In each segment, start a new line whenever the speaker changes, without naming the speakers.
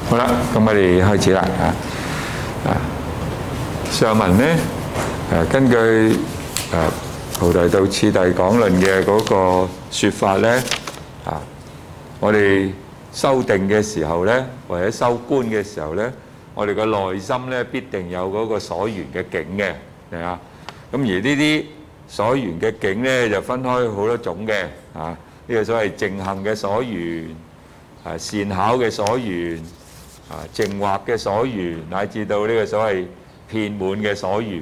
好啦，咁我哋開始啦上文呢根據菩提道次第講論嘅嗰個說法呢我哋修定嘅時候呢，或者修觀嘅時候呢，我哋個內心呢必定有嗰個所緣嘅境嘅，係啊。咁而呢啲所緣嘅境呢，就分開好多種嘅呢個所謂淨行嘅所緣善巧嘅所緣淨惑嘅所緣，乃至到呢個所謂遍滿嘅所緣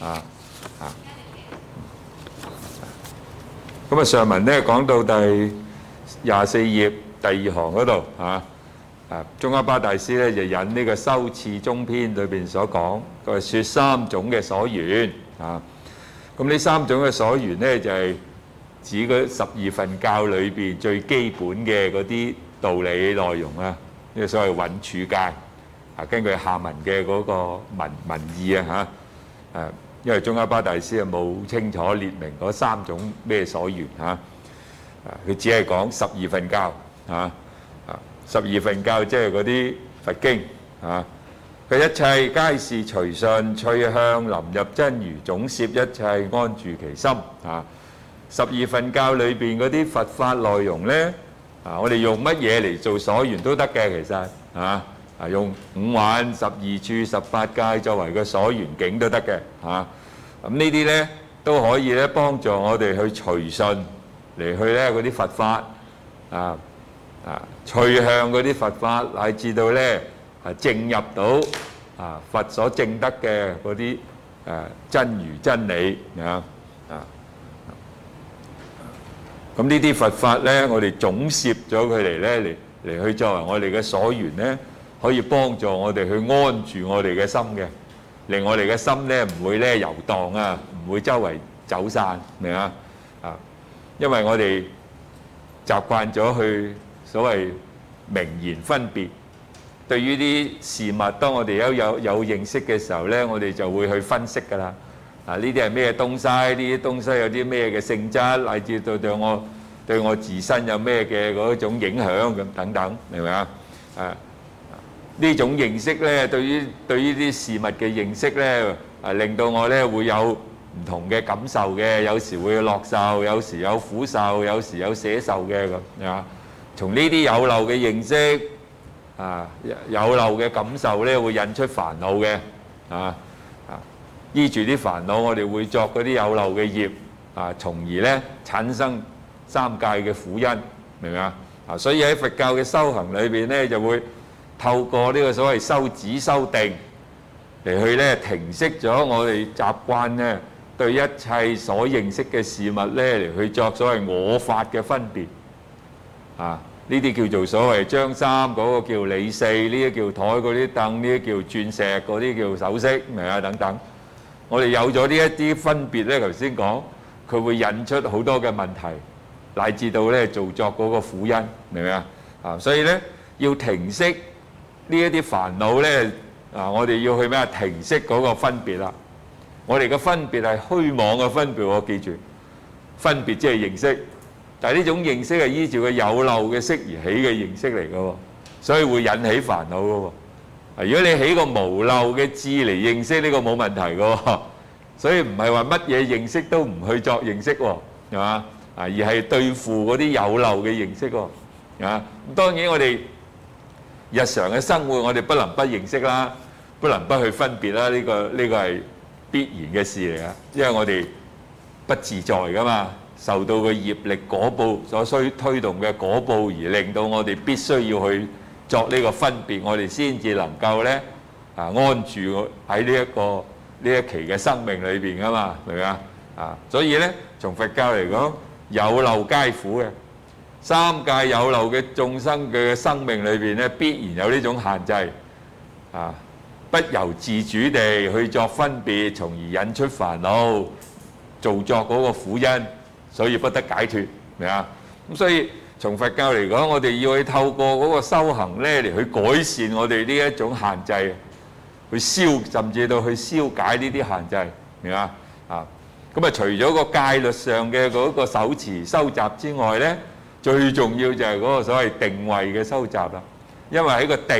咁上文呢講到第24頁第2行嗰度宗喀巴大師呢就引呢個修次中篇裏邊所講，佢話說三種嘅所緣咁呢三種嘅所緣呢，就係指嗰12分教裏邊最基本嘅嗰啲道理內容呢個所謂蘊處界根據下文嘅嗰個文意因為宗喀巴大師冇清楚列明嗰三種咩所緣佢只係講12分教12分教即係嗰啲佛經佢一切皆是隨順趣向臨入真如，總攝一切安住其心12分教裏邊嗰啲佛法內容呢我哋用乜嘢嚟做所緣都得嘅，其實用五蘊、12處、18界作為個所緣境都得嘅咁呢啲呢都可以咧幫助我哋去隨順嚟去咧嗰啲佛法趣向嗰啲佛法，乃至到咧證入到佛所證得嘅嗰啲真如真理咁呢啲佛法咧，我哋總攝咗佢嚟咧嚟去作為我哋嘅所緣咧，可以幫助我哋去安住我哋嘅心嘅，令我哋嘅心咧唔會咧遊蕩唔會周圍走散，明啊？因為我哋習慣咗去所謂明言分別，對於啲事物，當我哋有認識嘅時候咧，我哋就會去分析㗎啦。呢啲係咩東西？呢啲東西有啲咩嘅性質，乃至到對我自身有咩嘅嗰種影響咁等等，明唔明啊？呢種認識咧，對於啲事物嘅認識咧，令到我咧會有唔同嘅感受嘅，有時會樂受，有時有苦受，有時有捨受嘅咁從呢啲有漏嘅認識有漏嘅感受咧，會引出煩惱嘅依住啲煩惱，我哋會作嗰啲有漏嘅業從而咧產生三界嘅苦因，明唔明啊？所以喺佛教嘅修行裏邊咧，就會透過呢個所謂修止修定嚟去咧停息咗我哋習慣咧對一切所認識嘅事物咧嚟去作所謂我法嘅分別呢啲叫做所謂張三，嗰個叫李四，呢啲叫台，嗰啲凳，呢啲叫鑽石，嗰啲叫首飾，明啊等等。我哋有咗呢一啲分別咧，頭先講佢會引出好多嘅問題，乃至到咧造作嗰個苦因，明唔明啊？所以咧要停息呢一啲煩惱咧我哋要去咩停息嗰個分別啦。我哋嘅分別係虛妄嘅分別，我記住分別即係認識，但係呢種認識係依照個有漏嘅識而起嘅認識嚟嘅喎，所以會引起煩惱嘅喎。如果你起個無漏嘅智嚟認識呢個冇問題嘅喎，所以唔係話乜嘢認識都唔去作認識喎，係嘛？而係對付嗰啲有漏嘅認識喎，咁當然我哋日常嘅生活，我哋不能不認識啦，不能不去分別啦，呢個係必然嘅事嚟㗎，因為我哋不自在㗎嘛，受到個業力果報所需推動嘅果報，而令到我哋必須要去作呢個分別，我哋先至能夠咧安住喺呢一期嘅生命裏邊㗎嘛，明唔明啊？所以咧，從佛教嚟講，有漏皆苦嘅，三界有漏嘅眾生嘅生命裏邊咧，必然有呢種限制不由自主地去作分別，從而引出煩惱，造作嗰個苦因，所以不得解脫，明啊？咁所以從佛教嚟講，我哋要去透過嗰個修行咧嚟去改善我哋呢一種限制，去甚至到去消解呢啲限制，明啊？咁除咗個戒律上嘅嗰個手持收集之外咧，最重要就係嗰個所謂定位嘅收集啦。因為喺個定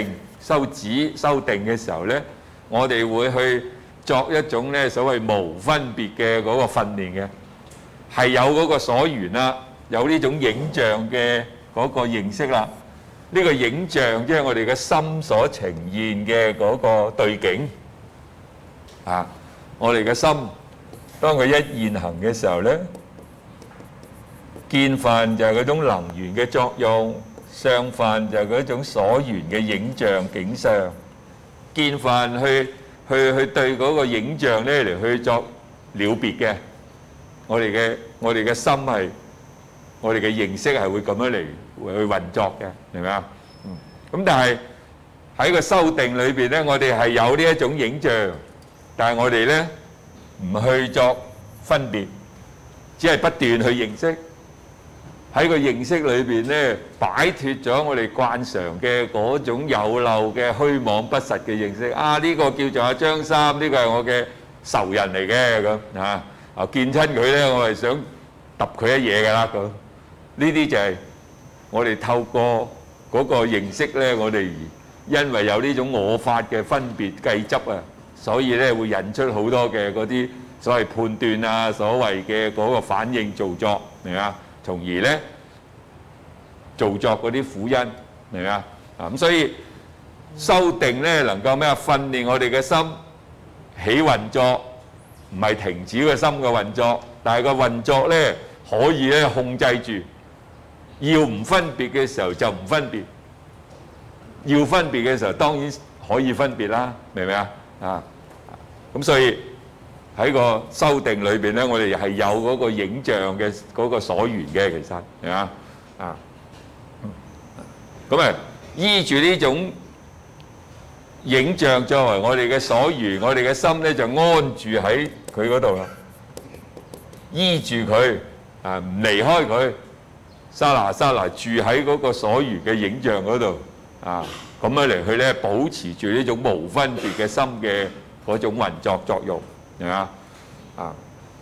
修止、修定嘅時候咧，我哋會去作一種咧所謂無分別嘅嗰個訓練嘅，係有嗰個所緣啦，有呢種影像嘅嗰個認識啦。呢個影像即係我哋嘅心所呈現嘅嗰個對境啊！我哋嘅心當佢一現行嘅時候咧，見分就係嗰種能緣嘅作用，相分就係嗰種所緣嘅影像景象。見分去對嗰個影像咧嚟去作了別嘅，我哋嘅心係我哋嘅認識係會咁樣嚟去運作嘅，明唔明啊？咁但係喺個修定裏邊咧，我哋係有呢一種影像，但係我哋咧唔去作分別，只係不斷去認識。喺個認識裏邊咧，擺脫咗我哋慣常嘅嗰種有漏嘅虛妄不實嘅認識。啊，呢個叫做阿張三，呢個係我嘅仇人嚟嘅咁啊！啊，見親佢咧，我係想揼佢一嘢㗎啦咁。呢啲就係我哋透過嗰個認識咧，我哋因為有呢種我法嘅分別計執啊，所以咧會引出好多嘅嗰啲所謂判斷啊，所謂嘅嗰個反應造作，明啊？從而咧造作嗰啲苦因，明啊？啊咁所以修定咧能夠咩啊？訓練我哋嘅心起運作，唔係停止個心嘅運作，但係個運作咧可以咧控制住。要唔分別嘅時候就唔分別，要分別嘅時候當然可以分別啦，明唔明啊？啊，咁所以喺個修定裏邊咧，我哋係有嗰個影像嘅嗰個所緣嘅，其實係嘛啊？咁啊，依住呢種影像作為我哋嘅所緣，我哋嘅心咧就安住喺佢嗰度啦，依住佢啊，唔離開佢。沙拿住喺嗰個所緣嘅影像嗰度啊，咁樣嚟去咧保持住呢種無分別嘅心嘅嗰種運作作用，係嘛啊？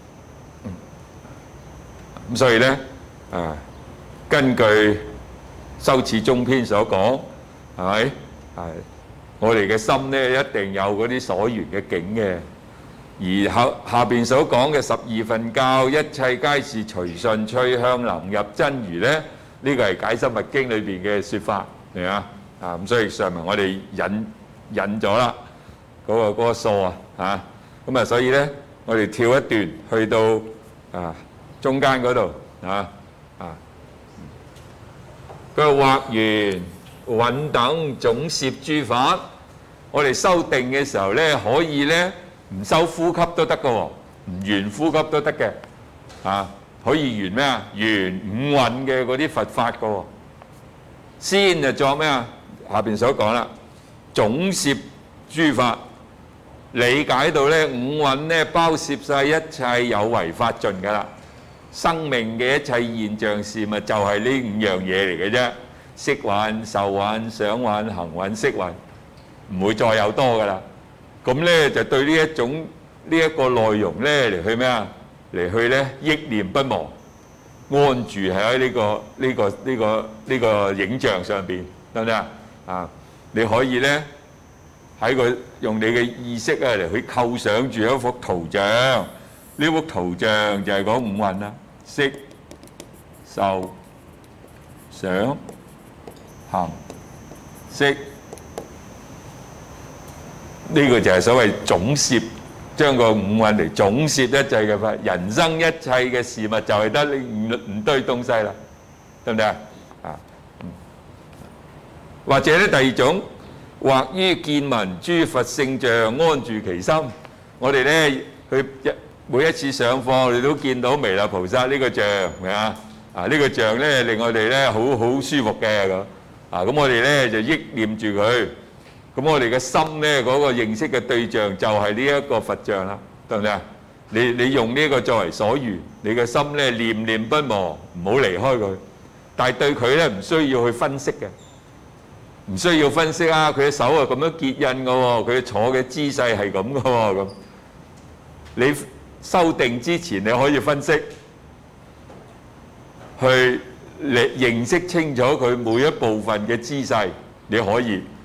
咁所以咧啊，根據修持中篇所講，係咪係我哋嘅心咧一定有嗰啲所緣嘅境嘅。而下邊所講嘅12分教，一切皆是隨順趣向能入真如咧，呢個係《解深密經》裏邊嘅説法，明嘛？啊咁，所以上文我哋引咗啦，嗰個數啊嚇，咁啊，所以咧我哋跳一段去到啊中間嗰度啊，佢話或緣蘊等總攝諸法，我哋修定嘅時候咧，可以咧。唔收呼吸都得嘅喎，唔緣呼吸都得嘅，啊可以緣咩啊？緣五蘊嘅嗰啲佛法嘅喎。先就作咩啊？下邊所講啦，總攝諸法，理解到咧五蘊咧包攝晒一切有為法盡嘅啦。生命嘅一切現象事物就係呢5樣嘢嚟嘅啫，色蘊、受蘊、想蘊、行蘊、識蘊，唔會再有多嘅啦。咁咧就對呢一種呢一個內容咧嚟去咩啊？嚟去咧憶念不忘，安住喺呢個影像上邊，得唔得啊？啊，你可以咧喺個用你嘅意識啊嚟去構想住一幅圖像，呢幅圖像就係講五蘊啦，色、受、想、行、識。呢個就係所謂總攝，將個五蘊嚟總攝一切嘅法，人生一切嘅事物就係得呢五堆東西啦，得唔得啊？或者咧第二種，或於見聞諸佛聖像安住其心。我哋咧去每一次上課，我哋都見到彌勒菩薩呢個像，係嘛？啊呢個像咧令我哋咧好舒服嘅咁。啊咁我哋咧就憶念住佢。咁我哋嘅心咧嗰個認識嘅對象就係呢一個佛像啦，得唔得啊？你用呢個作為所緣，你嘅心咧念念不忘，唔好離開佢。但係對佢咧唔需要去分析嘅，唔需要分析啊！佢嘅手係咁樣結印嘅喎，佢坐嘅姿勢係咁嘅喎，咁你修定之前你可以分析，去認識清楚佢每一部分嘅姿勢，你可以。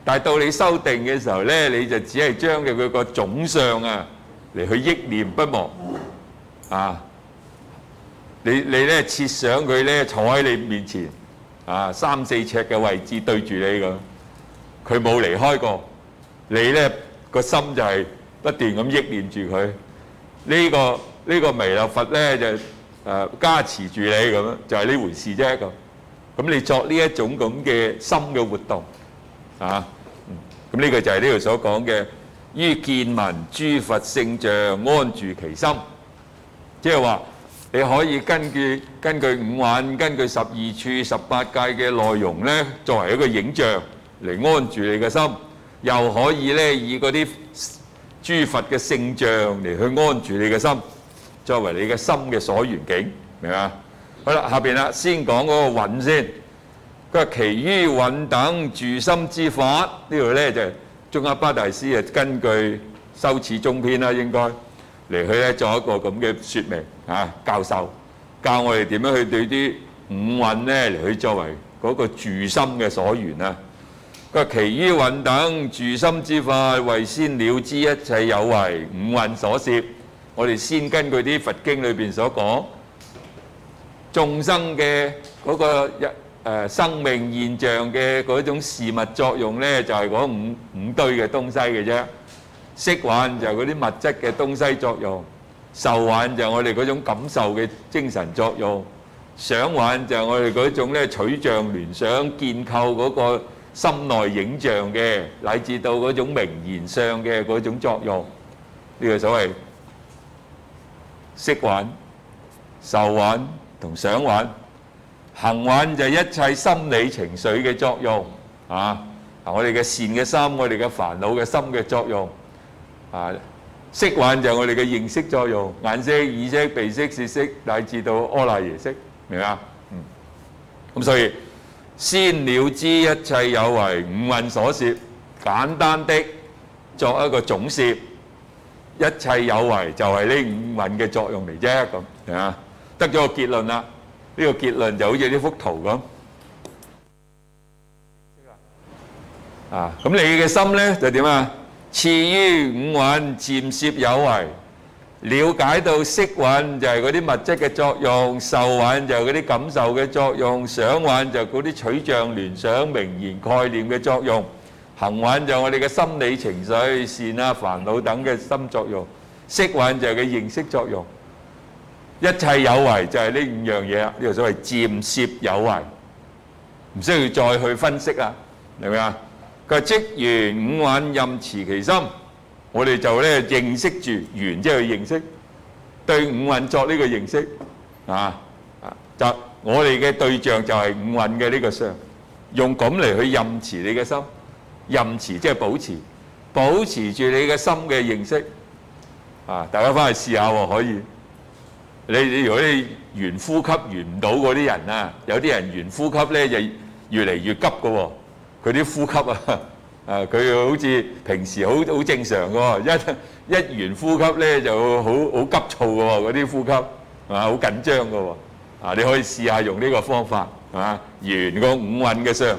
但係到你修訂嘅時候咧，你就只係將佢個總相啊嚟去憶念不忘啊！你咧設想佢咧坐喺你面前啊，3、4尺嘅位置對住你咁，佢冇離開過，你咧個心就係不斷咁憶念住佢。呢個彌勒佛咧就加持住你咁樣，就係呢回事啫咁。咁你作呢一種咁嘅心嘅活動啊，咁呢個就係呢度所講嘅於見聞諸佛聖像安住其心，即係話你可以根據五蘊、根據12處、18界嘅內容咧，作為一個影像嚟安住你嘅心，又可以咧以嗰啲諸佛嘅聖像嚟去安住你嘅心，作為你嘅心嘅所緣境，明嘛？好啦，下邊啦，先講嗰個蘊先。佢話其於蘊等住心之法，呢度咧就宗喀巴大師啊，根據修持中篇啦，應該嚟去咧作一個咁嘅説明啊，教我哋點樣去對啲五蘊咧嚟去作為嗰個住心嘅所緣啊。佢話其於蘊等住心之法，為先了知一切有為五蘊所攝。我哋先根據啲佛經裏邊所講眾生嘅嗰個生命現象嘅嗰種事物作用咧，就係嗰五堆嘅東西嘅啫。色蘊就係嗰啲物質嘅東西作用，受蘊就係我哋嗰種感受嘅精神作用，想蘊就係我哋嗰種咧取像聯想建構嗰個心內影像嘅，乃至到嗰種名言相嘅嗰種作用。呢個所謂色蘊、受蘊同想蘊。行蘊就係一切心理情緒嘅作用啊！我哋嘅善嘅心，我哋嘅煩惱嘅心嘅作用啊。色蘊就係我哋嘅認識作用，眼識、耳識、鼻識、舌識，乃至到阿賴耶識，明嘛？咁所以先了知一切有為五蘊所攝，簡單的作一個總攝，一切有為就係呢五蘊嘅作用嚟啫，咁明嘛？得咗個結論啦。呢個結論就好似呢幅圖咁啊！咁你嘅心咧就點啊？次於五蘊漸攝有為，了解到色蘊就係嗰啲物質嘅作用，受蘊就係嗰啲感受嘅作用，想蘊就係嗰啲取像聯想名言概念嘅作用，行蘊就係我哋嘅心理情緒善啊煩惱等嘅心作用，色蘊就係嘅認識作用。一切有為就係呢五樣嘢啦，呢個所謂漸攝有為，唔需要再去分析啦，明唔明啊？佢話即緣五蘊任持其心，我哋就咧認識住緣，即係去認識對五蘊作呢個認識就我哋嘅對象就係五蘊嘅呢個相，用咁嚟去任持你嘅心，任持即係保持住你嘅心嘅認識啊！大家翻去試下喎，可以。你如果你緣呼吸緣唔到嗰啲人啊，有啲人緣呼吸咧就越嚟越急嘅喎，佢啲呼吸佢好似平時好正常嘅喎，一緣呼吸咧就好急躁嘅喎，嗰啲呼吸係嘛，好緊張嘅喎，你可以試下用呢個方法係嘛，緣個五蘊嘅相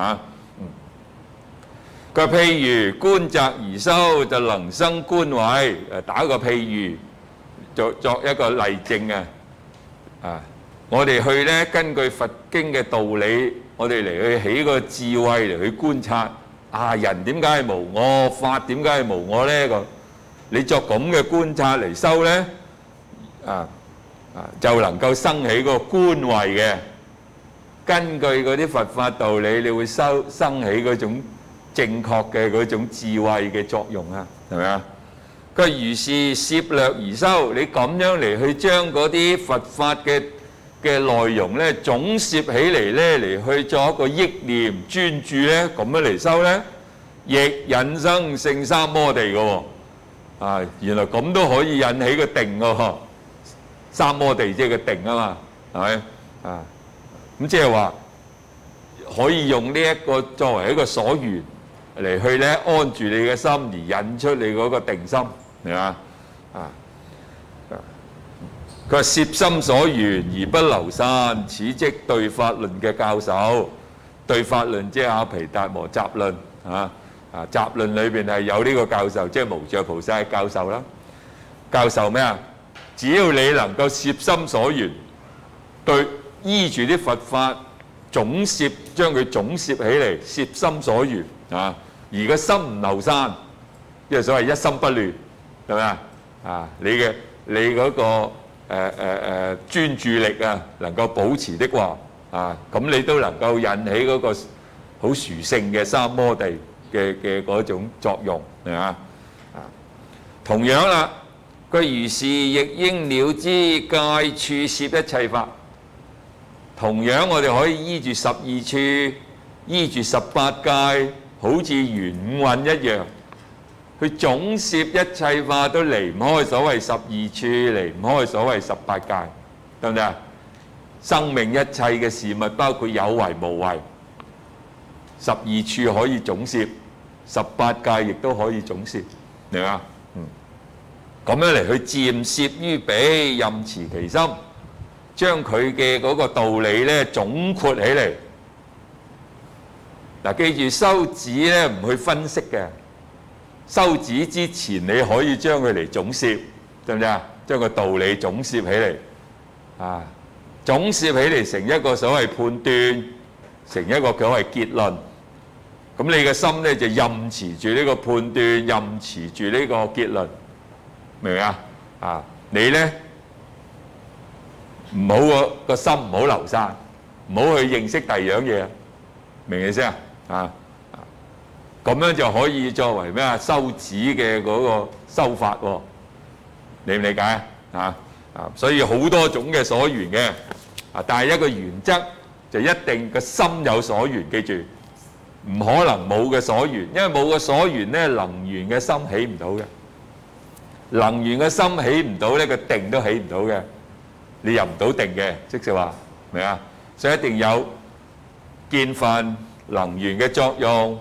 佢話譬如觀擇而修，就能生觀慧。打個譬喻。作一個例證我哋去咧根據佛經嘅道理，我哋嚟去起個智慧嚟去觀察人點解係無我，法點解係無我咧？你作咁嘅觀察嚟修咧就能夠生起個觀慧嘅。根據嗰啲佛法道理，你會生起嗰種正確嘅嗰種智慧嘅作用啊，係咪啊？佢如是攝略而修，你咁樣嚟去將嗰啲佛法嘅內容咧總攝起嚟咧，嚟去作一個憶念專注咧，咁樣嚟修咧，亦引生勝三摩地嘅喎。原來咁都可以引起個定嘅喎，三摩地即係個定啊嘛，係咪咁即係話可以用呢一個作為一個所緣嚟去咧安住你嘅心，而引出你嗰個定心。明嘛？佢話攝心所緣而不流散，此即對法論嘅教授。對法論即係阿毗達摩雜論集論裏邊係有呢個教授，即係無著菩薩嘅教授啦。教授咩啊？只要你能夠攝心所緣，對依住啲佛法總攝，將佢總攝起嚟，攝心所緣啊，而個心唔流散，即係所謂一心不亂，係咪啊？你嗰個專注力啊，能夠保持的話啊，咁你都能夠引起嗰個好殊勝嘅三摩地嘅嗰種作用，係咪啊？同樣啦，佢如是亦應了知界處攝一切法。同樣我哋可以依住12處，依住18界，好似圓五蘊一樣，去總攝一切法，都離唔開所謂12處，離唔開所謂18界，得唔得啊？生命一切嘅事物，包括有為無為，12處可以總攝，18界亦都可以總攝，明嘛？咁樣嚟去漸攝於彼，任持其心，將佢嘅嗰個道理咧總括起嚟。嗱，記住修止咧唔去分析嘅，修止之前你可以將佢嚟總攝，得唔得啊？將個道理總攝起嚟，啊，總攝起嚟成一個所謂判斷，成一個所謂結論。咁你嘅心咧就任持住呢個判斷，任持住呢個結論。明唔明啊？啊，你咧唔好個心唔好流散，唔好去認識第二樣嘢，明唔明意思啊？咁樣就可以作為咩啊？修止嘅嗰個修法喎，理唔理解啊？所以好多種嘅所緣嘅，但係一個原則就一定個心有所緣，記住，唔可能冇嘅所緣，因為冇嘅所緣咧，能緣嘅心起唔到嘅。能緣嘅心起唔到咧，個定都起唔到嘅，你入唔到定嘅，即係話明啊？所以一定有見分能緣嘅作用，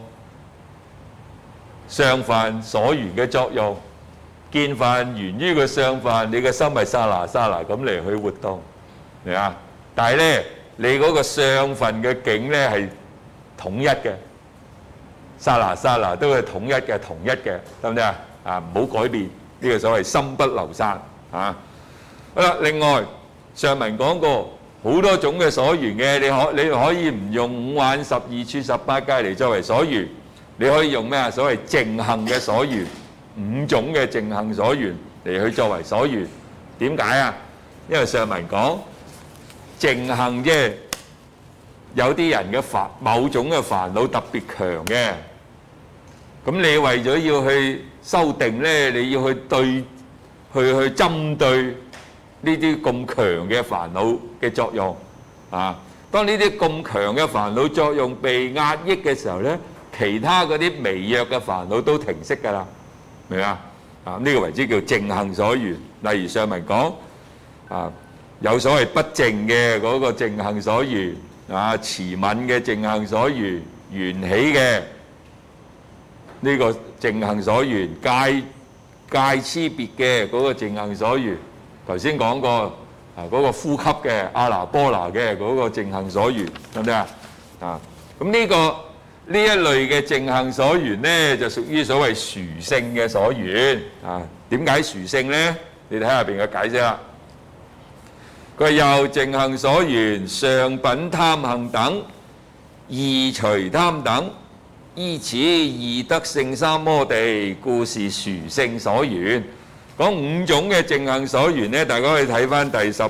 相分所緣嘅作用。見分源於個相分，你嘅心係剎那剎那咁嚟去活動，明啊？但係咧，你嗰個相分嘅境咧係統一嘅，剎那剎那都係統一嘅、同一嘅，得唔得啊？唔好改變。呢個所謂心不流散啊！好啦，另外上文講過好多種嘅所緣嘅，你可以唔用五蘊、12處、18界嚟作為所緣，你可以用咩啊？所謂淨行嘅所緣，5種嘅淨行所緣嚟去作為所緣。點解啊？因為上文講淨行啫，有啲人嘅某種嘅煩惱特別強嘅，咁你為咗要去修定咧，你要去針對呢啲咁強嘅煩惱嘅作用啊！當呢啲咁強嘅煩惱作用被壓抑嘅時候咧，其他嗰啲微弱嘅煩惱都停息㗎啦，明嘛？呢個為之叫淨行所緣。例如上文講有所謂不淨嘅嗰個淨行所緣持敏嘅淨行所緣，緣起嘅呢個淨行所緣，界差別嘅嗰個淨行所緣，頭先講過嗰個呼吸嘅阿那波那嘅嗰個淨行所緣，得唔得啊？咁呢一類嘅淨行所緣咧，就屬於所謂殊勝嘅所緣點解殊勝咧？你睇下邊嘅解釋啦。佢又淨行所緣，上品貪行等，異除貪等。依此異得勝三摩地，故是殊勝所緣。講5種嘅淨行所緣咧，大家可以睇翻第23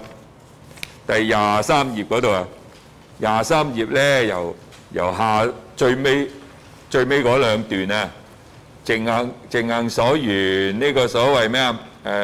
頁嗰度啊。23頁咧，由下最尾嗰兩段啊，淨行所緣呢個所謂咩啊？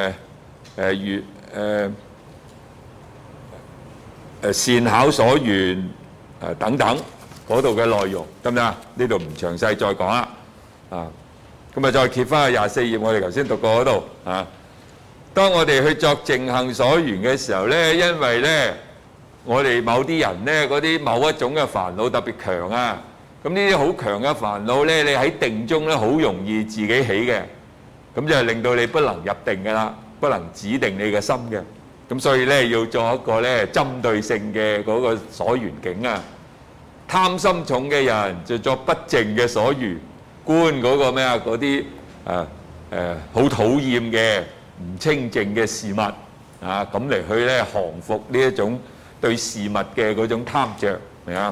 善巧所緣等等。嗰度嘅內容得唔得啊？呢度唔詳細再講啦。咁再揭翻去24頁，我哋頭先讀過嗰度當我哋去作淨行所緣嘅時候咧，因為咧我哋某啲人咧嗰啲某一種嘅煩惱特別強啊，咁呢啲好強嘅煩惱咧，你喺定中咧好容易自己起嘅，咁就係令到你不能入定㗎啦，不能指定你嘅心嘅。咁所以咧要做一個咧針對性嘅嗰個所緣境啊。貪心重嘅人就作不淨嘅所緣， 觀嗰個咩啊？嗰啲好討厭嘅唔清淨嘅事物啊，咁嚟去咧降服呢一種對事物嘅嗰種貪著，明啊？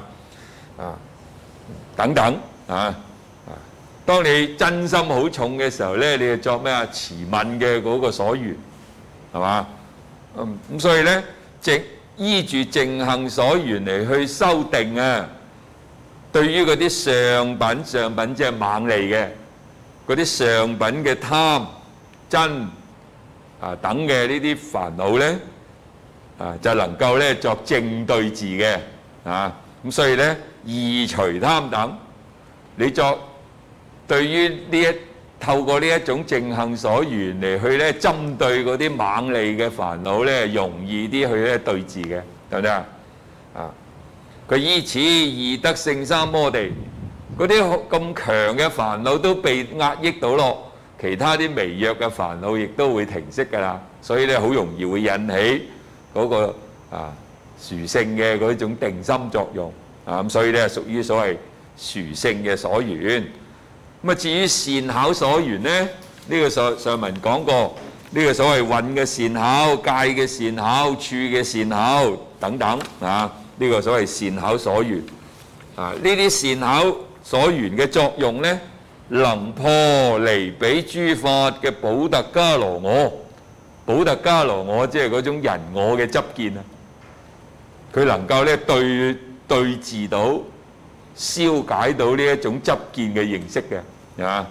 等等啊！當你真心好重嘅時候咧，你就作咩啊？慈憫嘅嗰個所緣，係嘛？咁所以咧，依住淨行所緣嚟去修定啊。對於嗰啲上品即係猛利嘅嗰啲上品嘅貪、瞋等嘅呢啲煩惱咧，就能夠咧作正對治嘅咁所以咧移除貪等，你作對於透過呢一種淨行所緣嚟去咧針對嗰啲猛利嘅煩惱咧，容易啲去咧對治嘅，得唔得啊？佢依此而得勝三摩地，嗰啲咁強嘅煩惱都被壓抑到咯，其他啲微弱嘅煩惱亦都會停息㗎啦，所以咧好容易會引起嗰個殊勝嘅嗰種定心作用咁所以咧屬於所謂殊勝嘅所緣。咁至於善巧所緣咧，呢個上文講過，呢個所謂蘊嘅善巧、界嘅善巧、處嘅善巧等等呢個所謂善巧所緣呢啲善巧所緣嘅作用咧，能破離彼諸法嘅補特伽羅我。補特伽羅我即係嗰種人我嘅執見佢能夠咧對治到、消解到呢一種執見嘅認識嘅呢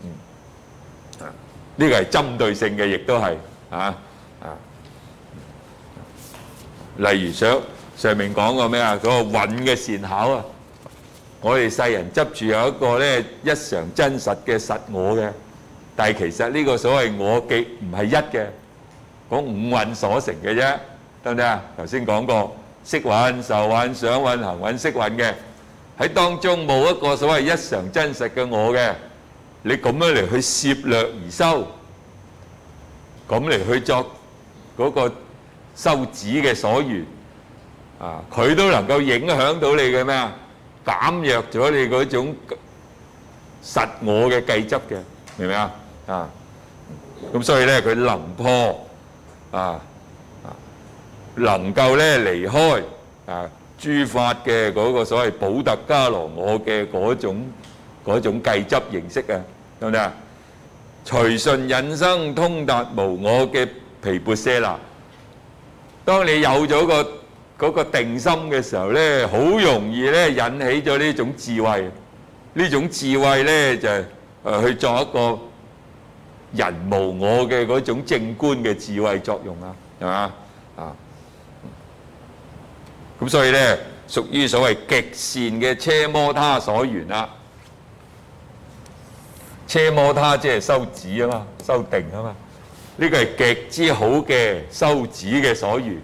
個係針對性嘅，亦都係例如上面講過咩嗰個蘊嘅善巧我哋世人執住有一個咧一常真實嘅實我嘅，但係其實呢個所謂我既唔係一嘅，講五蘊所成嘅啫，得唔得啊？頭先講過色蘊、受蘊、想蘊、行蘊、識蘊嘅，喺當中冇一個所謂一常真實嘅我嘅，你咁樣嚟去攝略而修，咁嚟去作嗰個修止嘅所緣佢都能夠影響到你嘅咩減弱咗你嗰種實我嘅計執嘅，明唔明咁所以咧佢能破能夠咧離開諸法嘅嗰個所謂補特伽羅我嘅嗰種計執形式得唔得隨順引生通達無我嘅毗缽舍那。當你有咗嗰個定心嘅時候咧，好容易咧引起咗呢種智慧。呢種智慧咧就去作一個人無我嘅嗰種正觀嘅智慧作用係嘛咁所以咧屬於所謂極善嘅奢摩他所緣啦。奢摩他即係修止嘛，修定嘛。呢個係極之好嘅修止嘅所緣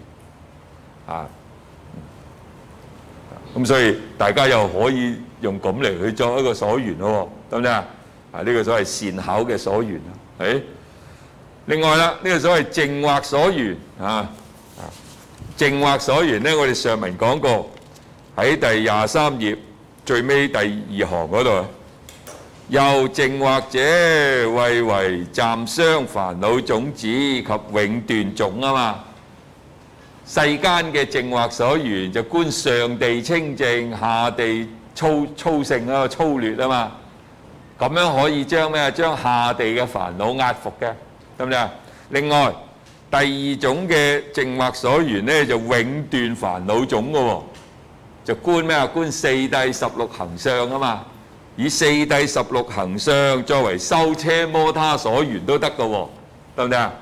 咁所以大家又可以用咁嚟去作一個所緣咯，得唔得呢個所謂善巧嘅所緣另外啦，呢個所謂淨惑所緣淨惑所緣咧，我哋上文講過喺第23頁最尾第2行嗰度。又淨惑者謂為暫傷煩惱種子及永斷種嘛。世間嘅淨惑所緣就觀上地清淨，下地粗盛粗劣嘛。咁樣可以將下地嘅煩惱壓服嘅，得唔得另外第二種嘅淨惑所緣咧，就永斷煩惱種嘅就觀觀四諦十六行相嘛。以四諦十六行相作為修奢摩他所緣都得嘅得唔得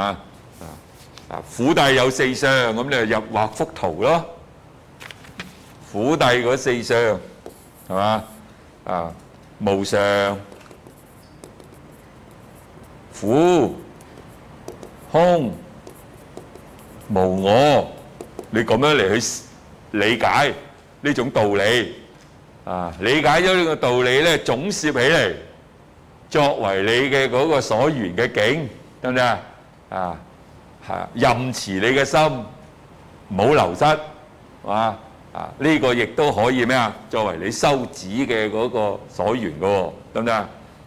苦諦有四相，咁你就入畫幅圖咯。苦諦嗰四相係嘛無常、苦、空、無我，你咁樣嚟去理解呢種道理理解咗呢個道理咧，總攝起嚟作為你嘅嗰個所緣嘅境，得唔得任持你嘅心，唔好流失， 呢個亦都可以咩啊？作為你修紙嘅嗰個所緣嘅喎，得唔得啊？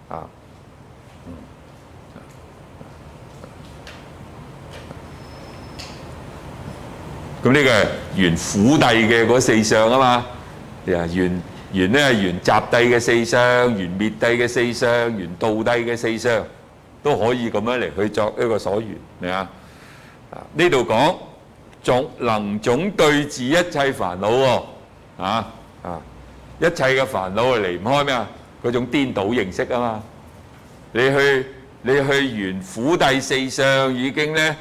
咁呢個係原苦諦嘅嗰四相啊嘛，原咧係原集諦嘅四相，原滅諦嘅四相，原道諦嘅四相，都可以咁樣嚟去作一個所緣，明啊？呢度講能總對治一切煩惱喎，一切嘅煩惱係離唔開咩啊？嗰種顛倒認識啊嘛，你去原苦諦四相已經咧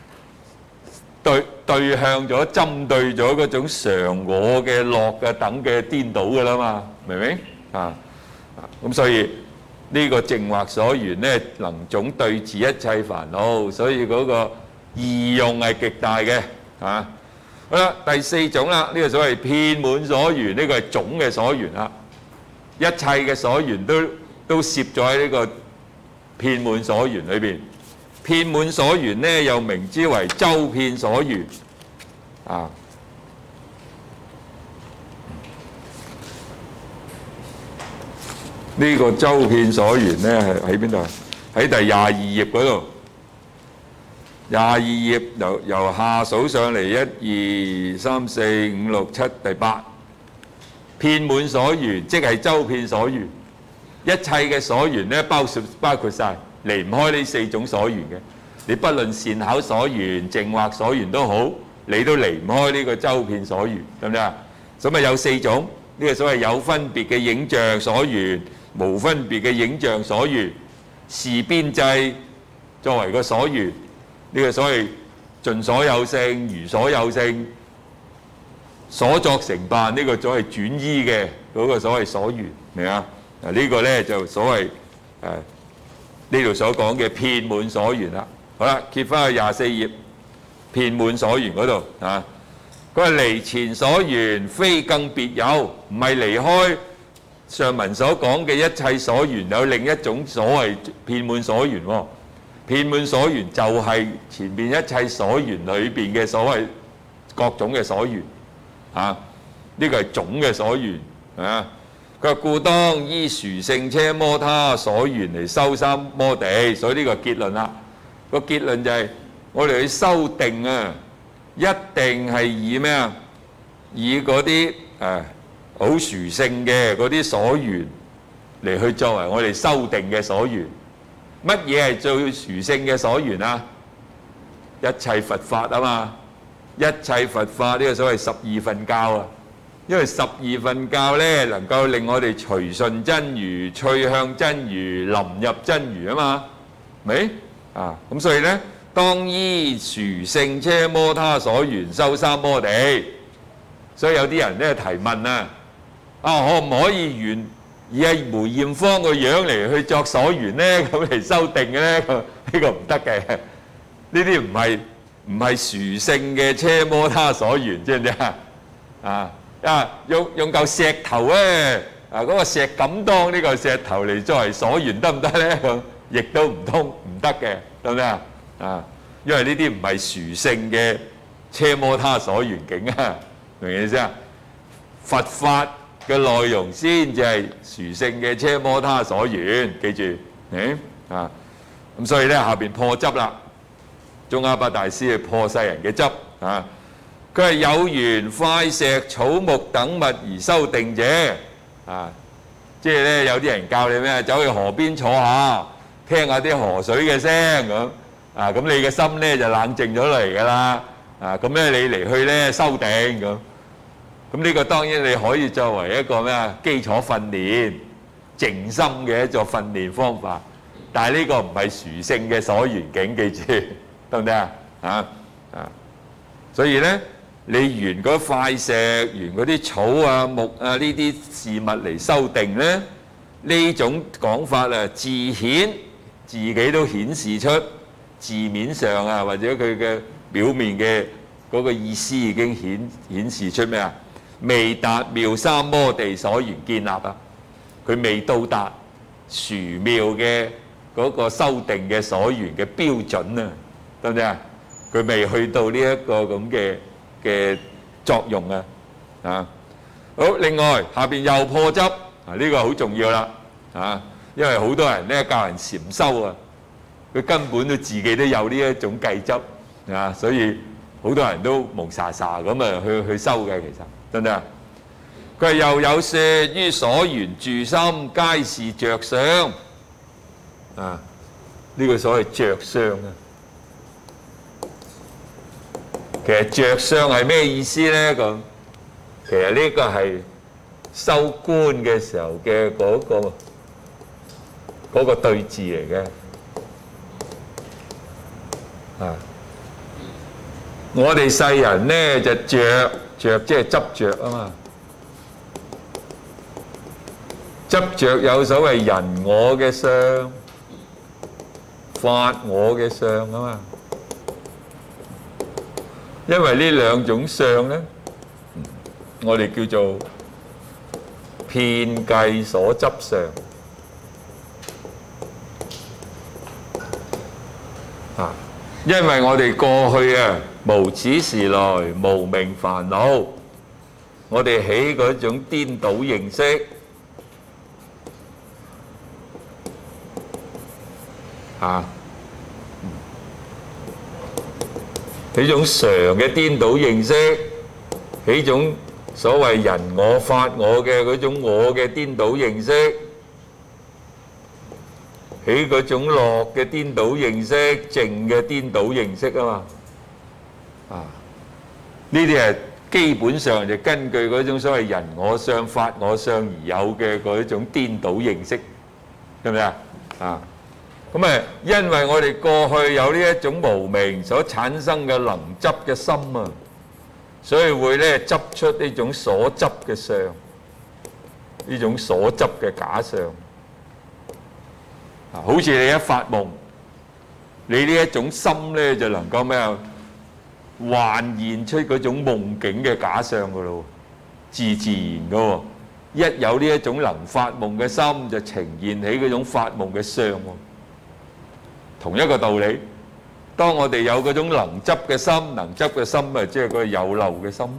對向咗、針對咗嗰種常我嘅樂嘅等嘅顛倒㗎啦嘛，明唔明啊？咁所以呢個淨惑所緣咧，能總對治一切煩惱，所以嗰個義用係極大嘅啊！好啦，第四種啦，呢個所謂遍滿所緣，呢個係總嘅所緣啦，一切嘅所緣都攝咗喺呢個遍滿所緣裏邊。遍滿所緣呢，又名之為周遍所緣啊！呢個周遍所緣呢，係喺邊度？喺第22頁嗰度。22頁由下數上嚟，1、2、3、4、5、6、7，第8。遍滿所緣，即係周遍所緣。一切嘅所緣呢，包括晒。離唔開呢四種所緣嘅，你不論善巧所緣、淨惑所緣都好，你都離唔開呢個周遍所緣，得唔得啊？咁啊有四種，呢個所謂有分別嘅影像所緣、無分別嘅影像所緣、視邊際作為個所緣，呢個所謂盡所有性、如所有性、所作成辦，呢個所謂轉依嘅嗰個所謂所緣，明啊？呢個呢就所謂呢度所講嘅遍滿所緣啦。好啦，揭翻去24頁，遍滿所緣嗰度啊，佢話離前所緣非更別有，唔係離開上文所講嘅一切所緣，有另一種所謂遍滿所緣喎。遍滿所緣就係前面一切所緣裏邊嘅所謂各種嘅所緣啊，呢個係總嘅所緣啊。佢話故當依殊勝奢摩他所緣嚟修三摩地，所以呢個結論啦。個結論就係我哋去修定啊，一定係以咩啊？以嗰啲好殊勝嘅嗰啲所緣嚟去作為我哋修定嘅所緣。乜嘢係最殊勝嘅所緣啊？一切佛法啊嘛，一切佛法呢個所謂12分教啊。因為12分教咧，能夠令我哋隨順真如、趣向真如、臨入真如啊嘛，咪啊咁所以咧，當依殊勝奢摩他所緣修三摩地。所以有啲人咧提問啊，可唔可以以阿梅艷芳個樣嚟去作所緣咧？咁嚟修定嘅咧？呢個唔得嘅，呢啲唔係殊勝嘅奢摩他所緣，知唔知啊？用嚿石頭咧，嗰個石敢當呢個石頭嚟作為所緣得唔得咧？咁亦都唔得嘅，得唔得啊？因為呢啲唔係殊勝嘅奢摩他所緣境啊，明唔明意思啊？佛法嘅內容先至係殊勝嘅奢摩他所緣，記住，咁所以咧下邊破執啦，宗喀巴大師去破世人嘅執啊。佢係有緣塊石草木等物而修定者啊，即係咧有啲人教你咩？走去河邊坐下，聽下啲河水嘅聲咁啊，咁你嘅心咧就冷靜咗嚟㗎啦啊，咁咧你嚟去咧修定咁呢個當然你可以作為一個咩啊基礎訓練靜心嘅一個訓練方法，但係呢個唔係殊勝嘅所緣境，記住得唔得啊？所以咧。你緣嗰塊石、緣嗰啲草啊、木啊呢啲事物嚟修定咧，呢種講法啊，自己都顯示出字面上啊，或者佢嘅表面嘅嗰個意思已經顯示出咩啊？未達妙三摩地所緣建立啊，佢未到達殊妙嘅嗰個修定嘅所緣嘅標準啊，得唔得啊？佢未去到呢一個咁嘅作用啊， 啊。好，另外下邊又破執啊，呢個好重要啦啊，因為好多人咧教人禪修啊，佢根本都自己都有呢一種計執啊，所以好多人都蒙查查咁啊去修嘅，其實得唔得啊？佢話又有説於所緣住心，皆是着相啊，呢個所謂着相啊，其實着相係咩意思咧？咁其實呢個係修觀嘅時候嘅嗰個對治嚟嘅啊！我哋世人咧就着即係執着啊嘛，執着有所謂人我嘅相、法我嘅相啊嘛，因為呢兩種相咧，我哋叫做遍計所執相啊，因為我哋過去啊無始時來無明煩惱，我哋起嗰種顛倒認識啊，起種常嘅顛倒認識，起種所謂人我法我嘅嗰種我嘅顛倒認識，起嗰種樂嘅顛倒認識、靜嘅顛倒認識啊嘛，啊，呢啲係基本上就根據嗰種所謂人我相、法我相而有嘅嗰種顛倒認識，係咪啊？啊，咁啊，因為我哋過去有呢一種無明所產生嘅能執嘅心啊，所以會咧執出呢種所執嘅相，呢種所執嘅假相。啊，好似你一發夢，你呢一種心咧就能夠咩啊，幻現出嗰種夢境嘅假相噶咯，自然噶喎。一有呢一種能發夢嘅心，就呈現起嗰種發夢嘅相喎。同一個道理。當我哋有嗰種能執嘅心，能執嘅心咪即係嗰個有漏嘅心，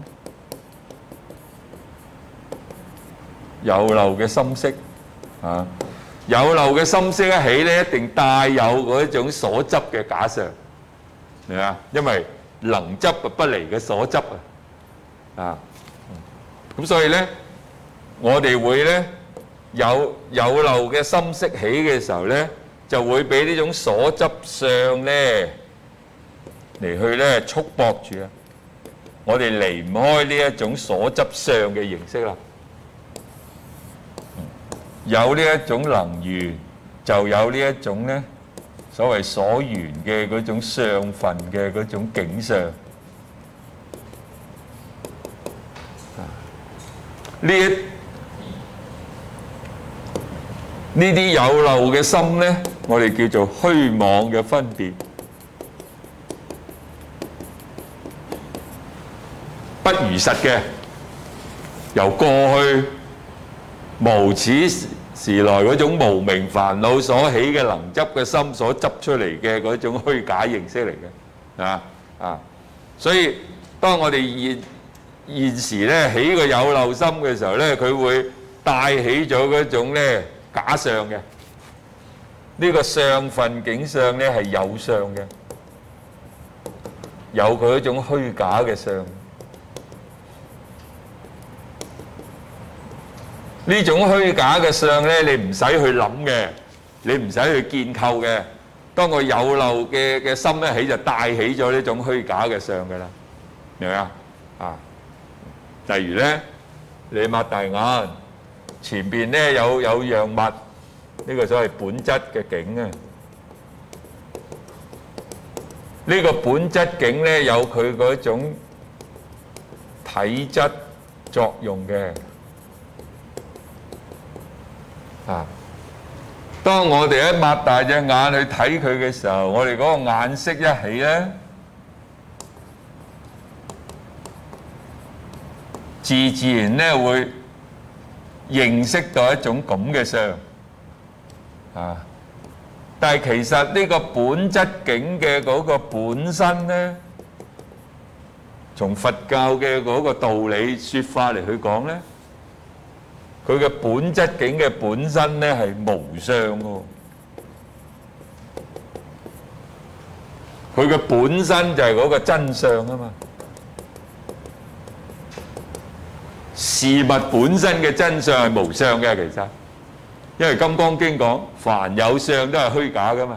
有漏嘅心識啊，有漏嘅心識一起咧，一定帶有嗰一種所執嘅假相，係嘛？因為能執不離嘅所執啊，咁所以咧，我哋會咧有漏嘅心識起嘅時候咧，就會俾呢種所執相咧嚟去咧束縛住啊！我哋離唔開呢一種所執相嘅形式啦。有呢一種能緣，就有呢一種咧所謂所緣嘅嗰種相分嘅嗰種境相。呢啲有漏嘅心咧，我哋叫做虛妄嘅分別。不如實嘅，由過去無始時來嗰種無明煩惱所起嘅能執嘅心所執出嚟嘅嗰種虛假認識嚟嘅，所以當我哋現時咧起個有漏心嘅時候咧，佢會帶起咗嗰種咧假相嘅，呢個相分境相咧係有相嘅，有佢一種虛假嘅相。呢種虛假嘅相咧，你唔使去諗嘅，你唔使去建構嘅。當個有漏嘅心一起，就帶起咗呢種虛假嘅相㗎啦，明唔明啊？啊，例如咧，你擘大眼，前邊咧有樣物，呢個所謂本質嘅境啊。呢個本質境咧有佢嗰種體質作用嘅。啊！當我哋一擘大隻眼去睇佢嘅時候，我哋嗰個眼色一起咧，自然咧會認識到一種咁嘅相啊！但係其實呢個本質境嘅嗰個本身咧， 從佛教嘅嗰個道理説法嚟去講咧，佢嘅本質境嘅本身咧係無相嘅，佢嘅本身就係嗰個真相啊嘛。事物本身嘅真相係無相嘅，其實，因為《金剛經》講凡有相都係虛假噶嘛。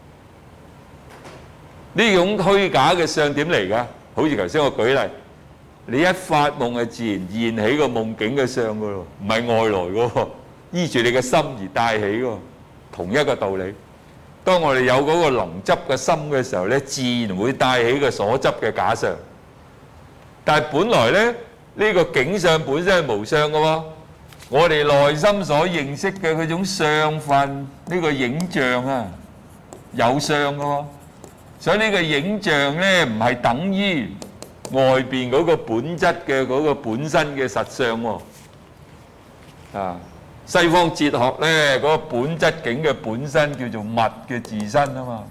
呢種虛假嘅相點嚟㗎？好似頭先我舉例，你一發夢係自然現起個夢境嘅相噶咯，唔係外來嘅，依住你嘅心而帶起嘅，同一個道理。當我哋有嗰個能執嘅心嘅時候咧，自然會帶起個所執嘅假相。但係本來咧，呢個境相本身係無相嘅喎，我哋內心所認識嘅嗰種相分，呢個影像啊，有相嘅喎。所以呢個影像咧，唔係等於外邊嗰個本質嘅嗰個本身嘅實相喎。啊，西方哲學咧，嗰個本質境嘅本身叫做物嘅自身啊嘛。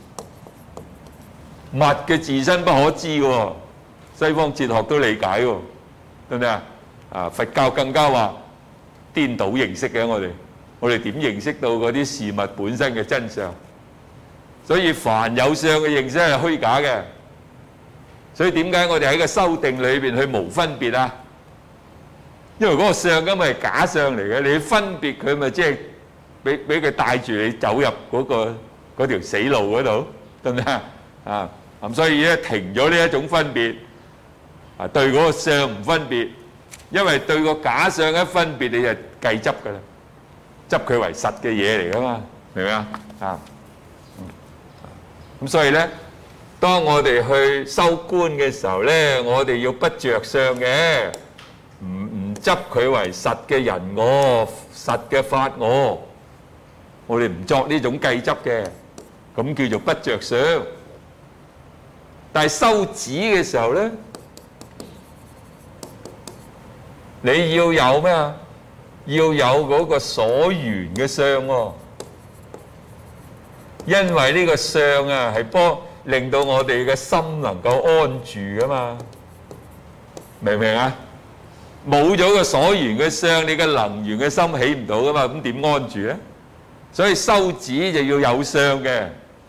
物嘅自身不可知喎，西方哲學都理解喎，對唔對啊？啊，佛教更加話顛倒認識嘅，我哋點認識到嗰啲事物本身嘅真相？所以凡有相嘅認識係虛假嘅。所以點解我哋喺個修定裏邊去無分別啊？因為嗰個相根本係假相嚟嘅，你分別佢咪即係俾佢帶住你走入嗰條死路嗰度，得唔得啊？啊，咁所以咧停咗呢一種分別，啊對嗰個相唔分別，因為對個假相一分別你就計執㗎啦，執佢為實嘅嘢嚟㗎嘛，明唔明啊？啊，咁所以咧，當我哋去修觀嘅時候咧，我哋要不着相嘅，唔執佢為實嘅人我、實嘅法我哋唔作呢種計執嘅，咁叫做不着相。但係修止嘅時候咧，你要有咩啊？要有嗰個所緣嘅相喎，因為呢個相啊係令到我哋嘅心能夠安住噶嘛，明唔明啊？冇咗個所緣嘅相，你嘅能緣嘅心起唔到噶嘛，咁點安住咧？所以修止就要有相嘅，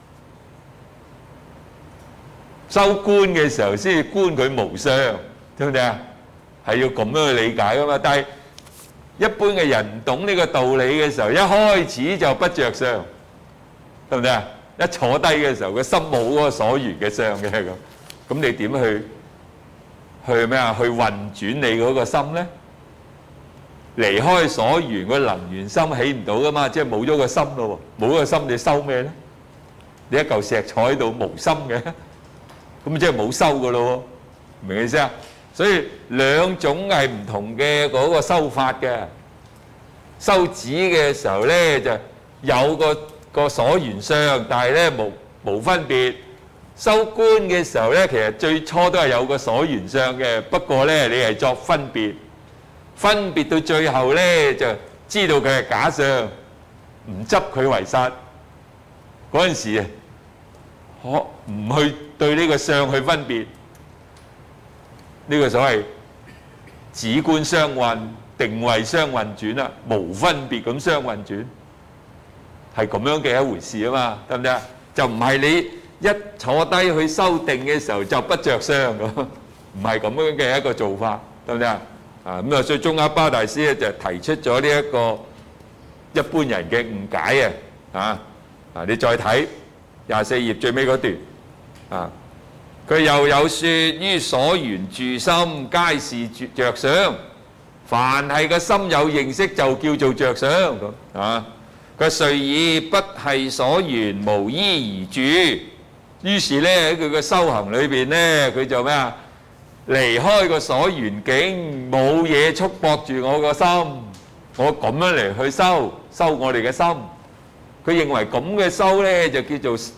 修觀嘅時候先至觀佢無相，對唔對啊？係要咁樣去理解噶嘛。但係一般嘅人唔懂呢個道理嘅時候，一開始就不着相，對唔對啊？一坐低嘅時候，個心冇嗰個所緣嘅相嘅咁你點去咩啊？去運轉你嗰個心咧？離開所緣個能緣心起唔到噶嘛，即係冇咗個心咯喎，冇咗個心你收咩咧？你一嚿石坐喺度無心嘅，咁即係冇收噶咯喎，明唔明意思啊？所以兩種係唔同嘅嗰個修法嘅。修止嘅時候咧，就有個所緣相，但係咧無分別。修觀嘅時候咧，其實最初都係有個所緣相嘅，不過咧你係作分別，分別到最後咧就知道佢係假相，唔執佢為實。嗰陣時唔去對呢個相去分別，呢個所謂止觀相運、定位相運轉啦，無分別咁相運轉，係咁樣嘅一回事啊嘛，得唔得啊？就唔係你一坐低去修定嘅時候就不着相咁，唔係咁樣嘅一個做法，得唔得啊？啊咁啊，所以宗喀巴大師咧就提出咗呢一個一般人嘅誤解啊！你再睇24頁最尾嗰段啊，佢又有說於所緣住心，皆是着相。凡係個心有認識，就叫做着相咁啊！佢誰以不係所緣，無依而住。於是咧喺佢嘅修行裏邊咧，佢就咩啊？離開個所緣境，冇嘢束縛住我個心，我咁樣嚟去修我哋嘅心。佢認為咁嘅修咧就叫做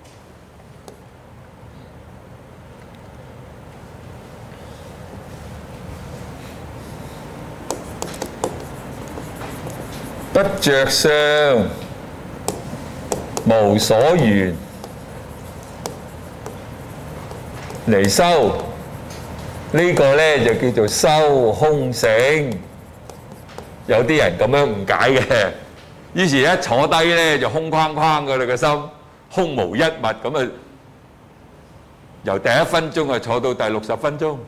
不着相，無所緣嚟修， 呢個咧就叫做修空性。有啲人咁樣誤解嘅，於是一坐低咧就空框框嘅啦個心，空無一物咁啊，由第1分鐘啊坐到第60分鐘，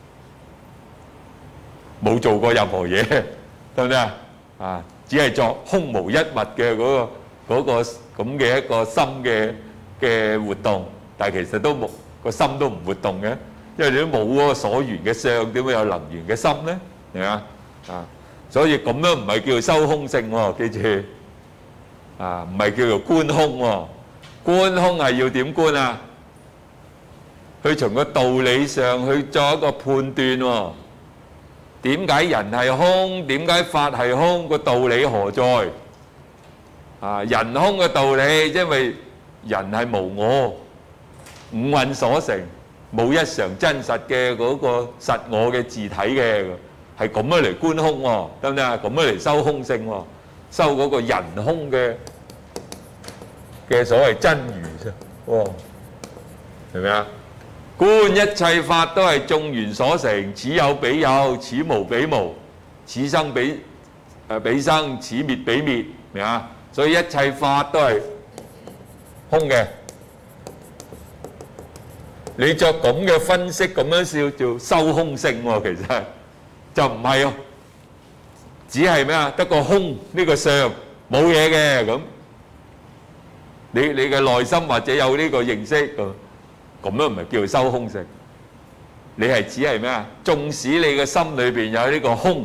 冇做過任何嘢，得唔得啊？啊，只係作空無一物嘅嗰個咁嘅一個心嘅活動，但係其實都冇個心都唔活動嘅，因為你都冇嗰個所緣嘅相，點會有能緣嘅心咧？係咪啊？啊！所以咁樣唔係叫做修空性喎，記住啊，唔係叫做觀空喎。觀空係要點觀啊？去從個道理上去作一個判斷喎。點解人係空？點解法係空？個道理何在？啊，人空嘅道理，因為人係無我，五蘊所成，冇一常真實嘅嗰個實我嘅自體嘅。係咁樣嚟觀空喎，得唔得啊？咁樣嚟修空性喎，修嗰個人空嘅所謂真如啫，喎，係咪啊？觀一切法都係眾緣所成，此有彼有，此無彼無，此生彼生，此滅彼滅，明啊？所以一切法都係空嘅。你作咁嘅分析，咁樣叫修空性喎，其實。就唔係哦，只係咩啊？得個空呢個相冇嘢嘅咁，你嘅內心或者有呢個認識咁樣唔係叫做修空性，你係只係咩啊？縱使你嘅心裏邊有呢個空，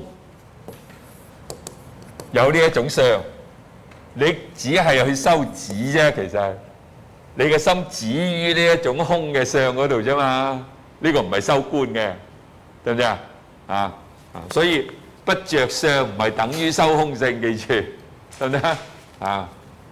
有呢一種相，你只係去修止啫。其實你嘅心止於呢一種空嘅相嗰度啫嘛，呢個唔係修觀嘅，得唔得啊？啊！所以不着相唔係等於修空性，記住，得唔得啊？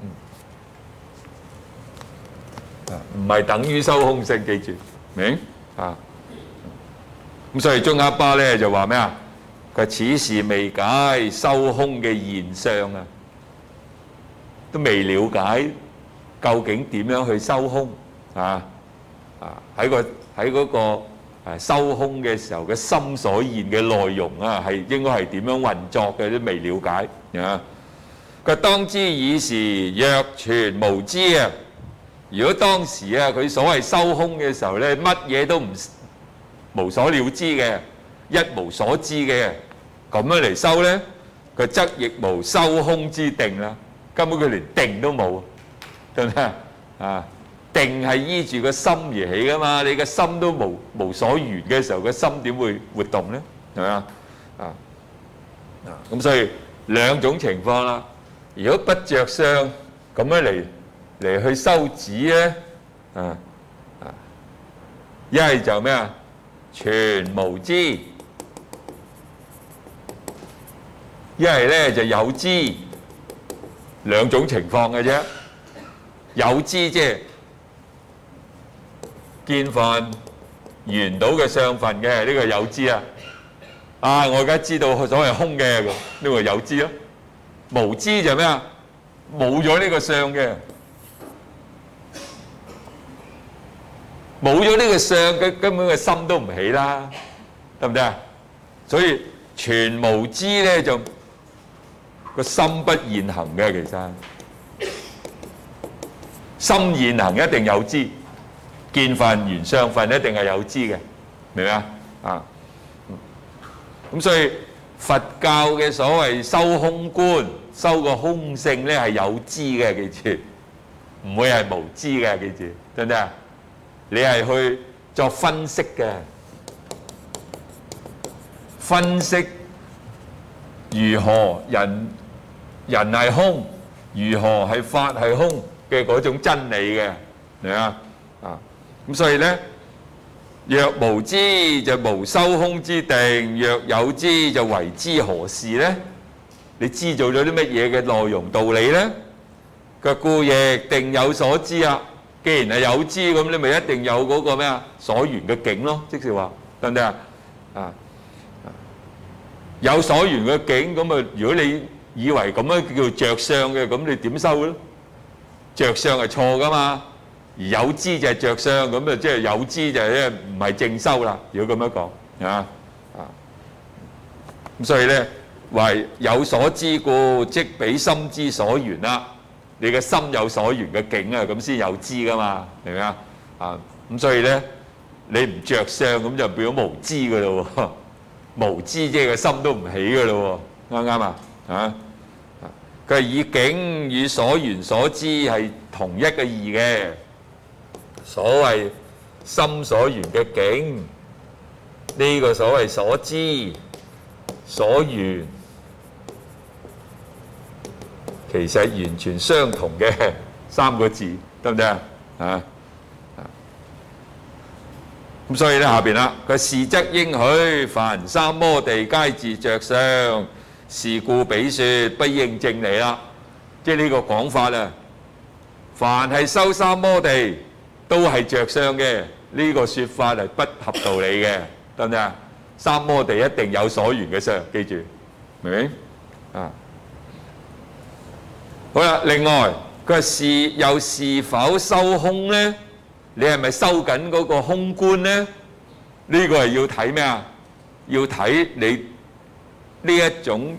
唔係等於修空性，記住，明啊？咁所以宗喀巴咧就話咩啊？佢話此事未解修空嘅現相啊，都未了解究竟點樣去修空啊？喺嗰個修空嘅時候嘅心所現嘅內容啊，係應該係點樣運作嘅都未了解啊！佢當知爾時若全無知啊！如果當時啊，佢所謂修空嘅時候咧，乜嘢都無所了知嘅，一無所知嘅，咁樣嚟修咧，佢則亦無修空之定啦。根本佢連定都冇，得唔得啊？定係依住個心而起噶嘛，你個心都無所緣嘅時候，個心點會活動咧？係咪啊？咁所以兩種情況啦。如果不着相咁樣嚟去修止咧，一係就咩啊？全無知，一係咧就有知，兩種情況嘅啫。有知即係見分緣到嘅相分嘅，呢個有知啊！我而家知道所謂空嘅，呢個有知咯。無知就咩啊？冇咗呢個相嘅，冇咗呢個相，根本個心都唔起啦，得唔得啊？所以全無知咧，就個心不現行嘅，其實心現行一定有知。見分緣相分一定係有知嘅，明唔明啊？咁所以佛教嘅所謂修空觀、修個空性咧係有知嘅，記住，唔會係無知嘅，記住，得唔得啊？你係去作分析嘅，分析如何人係空，如何係法係空嘅嗰種真理嘅，明唔明啊？咁所以咧，若無知就無修空之定，若有知就為之何事咧？你知道咗啲乜嘢嘅內容道理咧？佢故亦定有所知啊！既然係有知，咁你咪一定有嗰個咩啊？所緣嘅境咯，即是話，得唔得啊？有所緣嘅境，咁啊，如果你以為咁樣叫做着相嘅，咁你點修咧？着相係錯噶嘛？而有知就係着相，咁啊即係有知就係唔係正修啦。如果咁樣講， 啊啊！咁所以咧話有所知故，即彼心之所緣啦。你嘅心有所緣嘅境啊，咁先有知噶嘛，明唔明啊？啊，咁所以咧你唔着相咁就變咗無知噶咯喎，無知即係個心都唔起噶咯喎，啱唔啱啊？啊！佢係以境與所緣所知係同一個義嘅，所謂心所緣嘅境，呢個所謂所知所緣，其實完全相同嘅三個字，得唔得啊？啊！咁所以咧下邊啦，佢是則應許，凡三摩地皆自着相。是故彼說不應正理啦，即係呢個講法啊！凡係修三摩地都係着相嘅，呢個説法係不合道理嘅，得唔得啊？三摩地一定有所緣嘅相，記住，明唔明啊？好啦，另外佢係又是否修空呢？你係咪修緊嗰個空觀呢？呢個係要睇咩啊？要睇你呢一種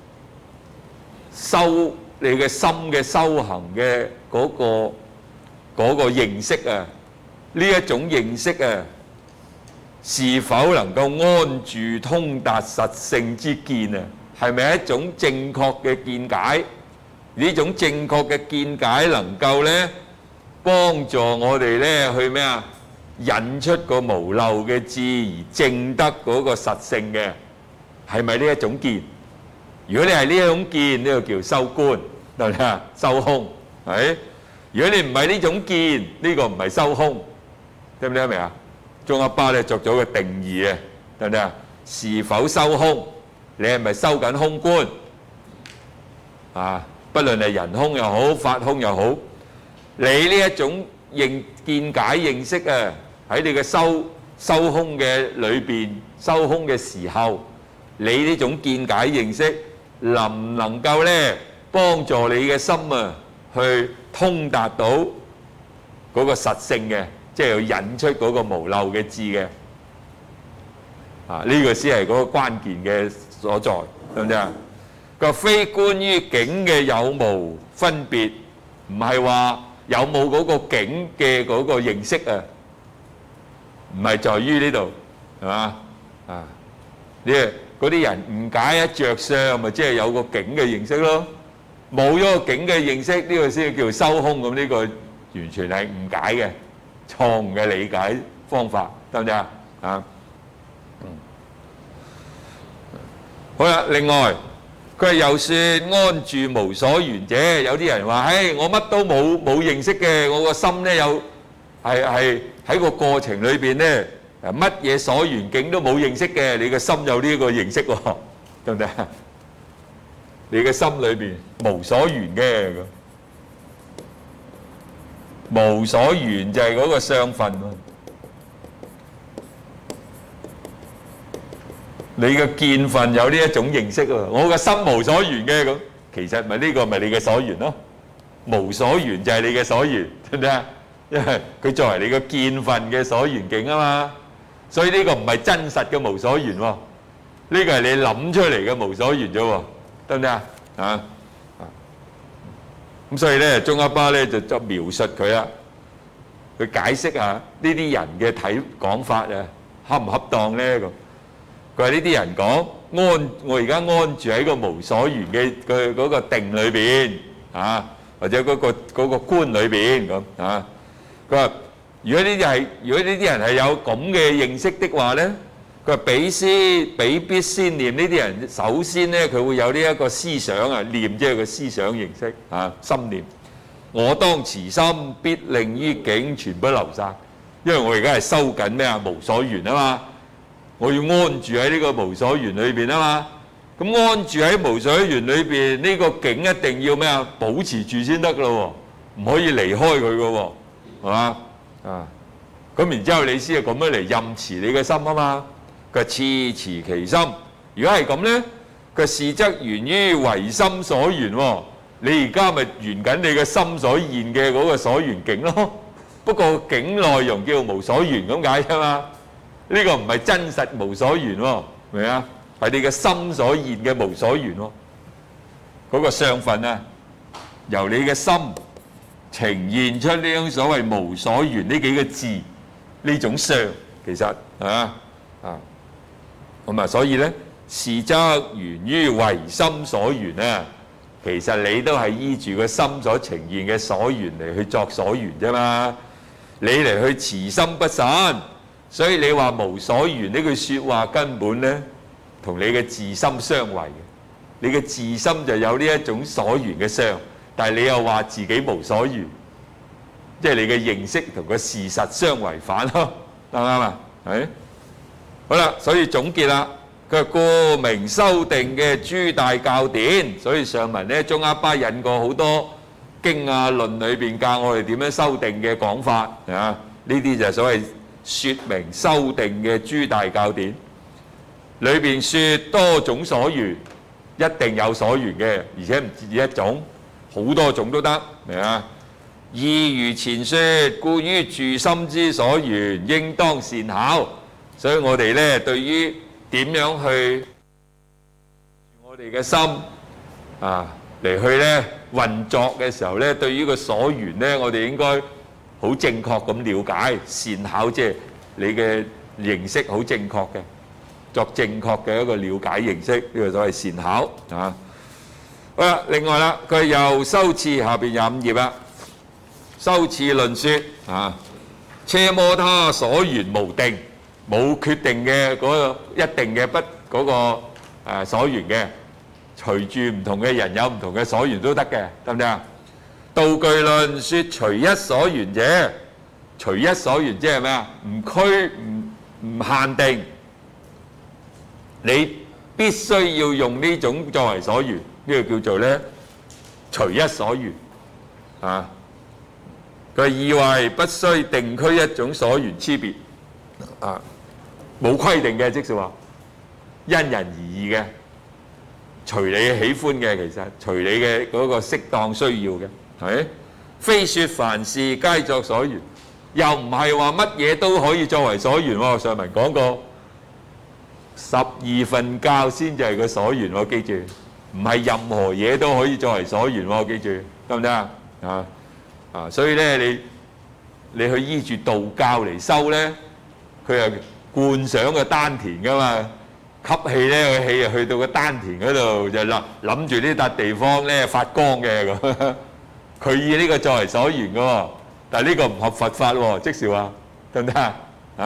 修你嘅心嘅修行嘅嗰個認識啊，呢一種認識啊，是否能夠安住通達實性之見啊？係咪一種正確嘅見解？呢種正確嘅見解能夠咧幫助我哋咧去咩啊？引出個無漏嘅智而證得嗰個實性嘅。係咪呢一種見？如果你係呢一種見，呢個叫修觀，得唔得啊？修空，係。如果你唔係呢種見，呢個唔係修空，聽唔聽得明啊？宗喀巴咧作咗個定義啊，得唔得啊？是否修空？你係咪修緊空觀？啊，不論係人空又好，法空又好，你呢一種見解認識啊，喺你嘅修空嘅裏邊，修空嘅時候。你呢種見解認識能唔能夠咧幫助你嘅心啊，去通達到嗰個實性嘅，即係要引出嗰個無漏嘅智嘅啊？呢個先係嗰個關鍵嘅所在，得唔得啊？個非觀於境嘅有無分別，唔係話有冇嗰個境嘅嗰個認識啊，唔係在於呢度，係嘛啊？呢嗰啲人誤解一着相，咪即係有個境嘅認識咯。冇咗個境嘅認識，呢個先叫修空。咁呢個完全係誤解嘅、錯誤嘅理解方法，得唔得啊？啊，好啦。另外，佢係又説安住無所緣者，有啲人話：唉，我乜都冇認識嘅，我個心咧有係喺個過程裏邊咧。乜嘢所緣境都冇認識嘅，你嘅心有呢個認識喎，得唔得啊？你嘅心裏邊無所緣嘅，無所緣就係嗰個相分喎。你嘅見分有呢一種認識喎，我嘅心無所緣嘅咁，其實咪呢個咪你嘅所緣咯？無所緣就係你嘅所緣，得唔得啊？因為佢作為你嘅見分嘅所緣境啊嘛。所以呢個唔係真實嘅無所緣喎，呢個係你諗出嚟嘅無所緣啫喎，得唔得啊？啊，咁所以咧，宗喀巴咧就描述佢啦，佢解釋下呢啲人嘅講法啊，恰唔恰當咧咁？佢話呢啲人講我而家安住喺個無所緣嘅嗰個定裏邊啊，或者嗰個觀裏邊咁啊，佢話。如果呢啲人係有咁嘅認識的話咧，佢話彼必先念呢啲人，首先咧佢會有呢一個思想啊，念即係個思想認識啊，心念。我當慈心，必令於境全不流散。因為我而家係修緊咩啊？無所緣啊嘛，我要安住喺呢個無所緣裏邊啊嘛。咁安住喺無所緣裏邊，呢個境一定要咩啊？保持住先得噶咯，唔可以離開佢噶喎，係嘛？啊，咁然之後你先係咁樣嚟任持你嘅心啊嘛。佢次持其心，如果係咁咧，佢是則緣於唯心所緣喎。你而家咪緣緊你嘅心所現嘅嗰個所緣境咯。不過境內容叫無所緣咁解啫嘛。 呢個唔係真實無所緣喎，明啊？係你嘅心所現嘅無所緣喎。嗰個相分啊，由你嘅心呈現出呢種所謂無所緣呢幾個字，呢種相其實咁啊，所以咧，是則緣於唯心所緣啊。其實你都係依住個心所呈現嘅所緣嚟去作所緣啫嘛。你嚟去慈心不散，所以你話無所緣呢句説話根本咧同你嘅自心相違嘅。你嘅自心就有呢一種所緣嘅相，但係你又話自己無所緣，即係你嘅認識同個事實相違反咯，啱唔啱啊？係。好啦，所以總結啦，佢故名修定嘅諸大教典，所以上文咧中阿巴引過好多經啊論裏邊教我哋點樣修定嘅講法啊，呢啲就係所謂説明修定嘅諸大教典，裏邊説多種所緣。一定有所緣嘅，而且唔止一種，好多種都得，明啊？義如前説，故於住心之所緣，應當善巧。所以我哋咧對於點樣去我哋嘅心嚟去咧運作嘅時候咧，對於個所緣咧，我哋應該好正確咁了解，善巧即係你嘅認識好正確嘅。作正確嘅一個了解認識，呢個所謂善巧啊。好啦，另外啦，佢又修次下邊25頁啦，修次論説啊，奢摩他所緣無定，冇決定嘅嗰個一定嘅不嗰個所緣嘅，隨住唔同嘅人有唔同嘅所緣都得嘅，得唔得啊？道具論説隨一所緣者，隨一所緣即係咩啊？唔限定。你必須要用呢種作為所緣，呢個叫做咧隨一所緣啊。佢以為不須定區一種所緣差別啊，冇規定嘅，即是話因人而異嘅，隨你喜歡嘅，其實隨你嘅嗰個適當需要嘅，係咪？非説凡事皆作所緣，又唔係話乜嘢都可以作為所緣喎。上文講過。12分覺先就係個所緣喎，記住，唔係任何嘢都可以作為所緣喎，記住，得唔得啊？所以咧，你去依住道教嚟修咧，佢係觀想個丹田噶嘛，吸氣咧個氣去到個丹田嗰度就諗住呢笪地方咧發光嘅咁，佢以呢個作為所緣噶喎，但係呢個唔合佛法喎，即是話得唔得啊？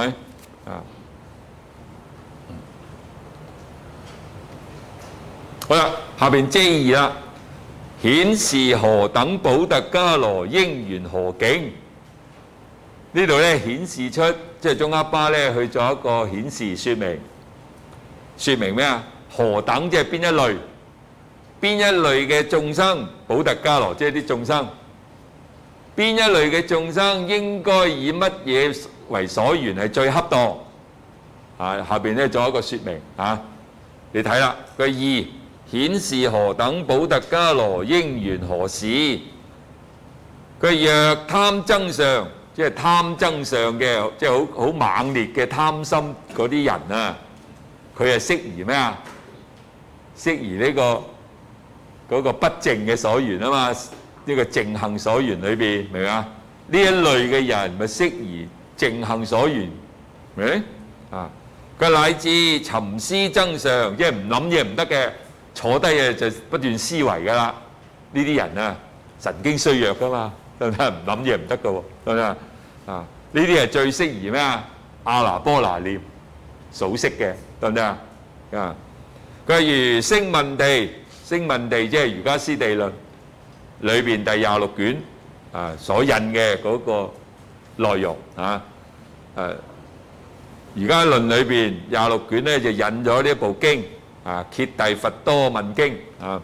好啦，下邊 J2啦，顯示何等補特伽羅應緣何境？呢度咧顯示出即係中阿巴咧去做一個顯示説明咩啊？何等即係邊一類？邊一類嘅眾生補特伽羅，即係啲眾生。邊一類嘅眾生應該以乜嘢為所緣係最恰當？下邊咧做一個説明你睇啦，佢2。顯示何等補特伽羅應緣何事？佢若貪增上，即係貪增上嘅，即係好猛烈嘅貪心嗰啲人啊，佢係適宜咩啊？適宜呢嗰個不淨嘅所緣啊嘛，呢個淨行所緣裏邊，明嘛？呢一類嘅人咪適宜淨行所緣，明佢乃至沉思增上，即係唔諗嘢唔得嘅。坐低嘅就不斷思維㗎啦，呢啲人啊神經衰弱㗎嘛，得唔得？唔諗嘢唔得㗎喎，得唔得啊？呢啲係最適宜咩啊？阿那波那念數息嘅，得唔得啊？佢如聲聞地，聲聞地即係瑜伽師地論裏邊第26卷所引嘅嗰個內容瑜伽論裏邊26卷咧就引咗呢一部經。揭諦佛多問經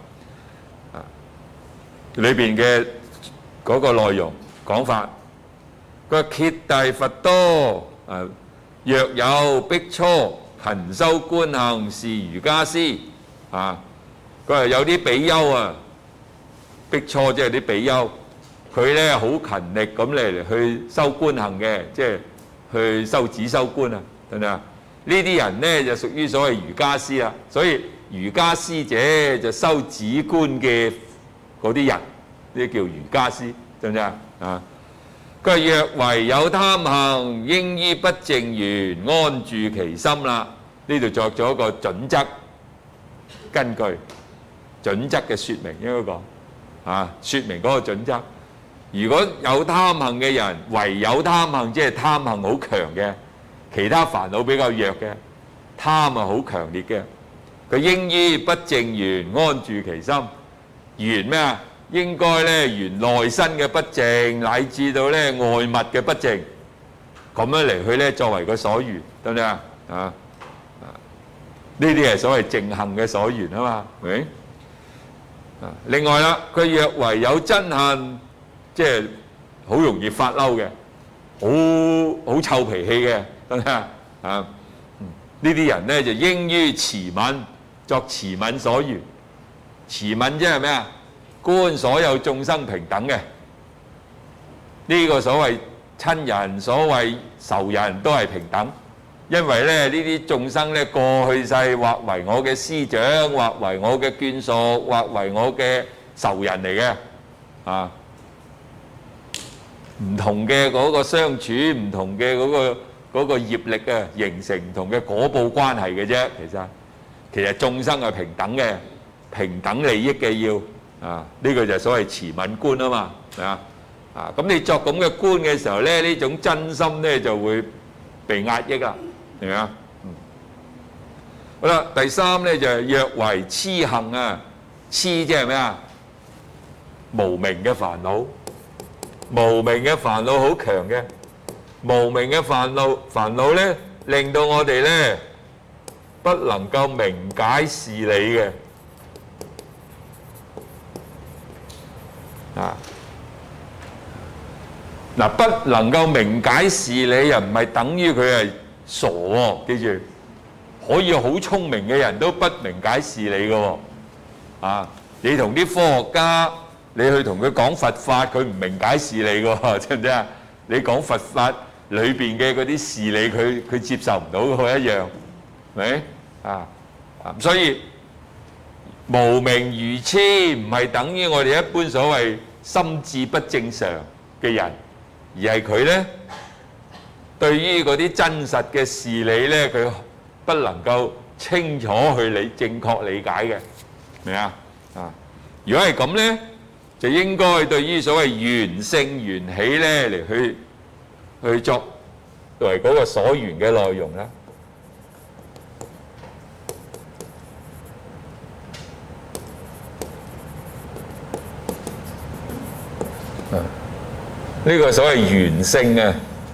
裏邊嘅嗰個內容講法，佢話揭諦佛多若有苾芻勤修觀行是瑜伽師佢話有啲比丘苾芻即係啲比丘，佢咧好勤力咁嚟去修觀行嘅，即係去修止修觀得唔得啊？ 呢啲人呢，就屬於所謂儒家師啦。所以儒家師者就修止觀嘅嗰啲人，呢啲叫儒家師，知唔知啊？啊！佢話若為有貪行，應於不正緣安住其心啦。呢度作咗一個準則根據，準則嘅説明應該講啊，説明嗰個準則。如果有貪行嘅人，唯有貪行，即係貪行好強嘅，其他煩惱比較弱嘅，貪啊好強烈嘅，佢應於不正緣安住其心。緣咩啊？應該咧緣內身嘅不正，乃至到咧外物嘅不正，咁樣嚟去咧作為個所緣，得唔得啊？啊，呢啲係所謂正行嘅所緣啊嘛，係咪？啊，另外啦，佢若為有憎恨，即係好容易發嬲嘅，好臭脾氣嘅，得唔得啊？啊，呢啲人咧就應於慈憫，作慈憫所緣。慈憫即係咩啊？觀所有眾生平等嘅，呢個所謂親人、所謂仇人都係平等，因為咧呢啲眾生咧過去世或為我嘅師長，或為我嘅眷屬，或為我嘅仇人嚟嘅，啊，唔同嘅嗰個相處，唔同嘅嗰個業力啊，形成唔同嘅果報關係嘅啫。其實眾生係平等嘅，平等利益嘅要。啊！呢個就係所謂慈憫觀啊嘛，係啊！啊咁你作咁嘅觀嘅時候咧，呢種真心咧就會被壓抑啦，明唔明啊？好啦，第三咧就係若為痴行啊，痴即係咩啊？無明嘅煩惱，無明嘅煩惱好強嘅，無明嘅煩惱咧，令到我哋咧不能夠明解事理嘅。啊！嗱，不能夠明解事理，又唔係等於佢係傻喎。記住，可以好聰明嘅人都不明解事理嘅喎。啊！你同啲科學家，你去同佢講佛法，佢唔明解事理嘅喎，知唔知啊？你講佛法裏邊嘅嗰啲事理，佢接受唔到佢一樣，係咪？啊！所以無明愚痴唔係等於我哋一般所謂心智不正常嘅人，而係佢咧對於嗰啲真實嘅事理咧，佢不能夠清楚去正確理解嘅，明啊？啊！如果係咁咧，就應該對於所謂緣性緣起咧嚟去作為嗰個所緣嘅內容啦。呢個所謂緣性啊，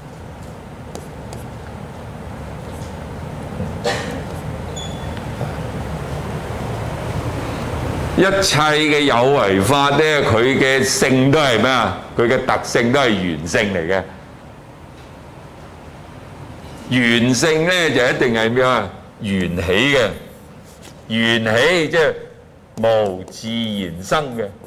一切嘅有為法咧，佢嘅性都係咩啊？佢嘅特性都係緣性嚟嘅。緣性咧就一定係咩啊？緣起嘅，緣起即係無自然生嘅。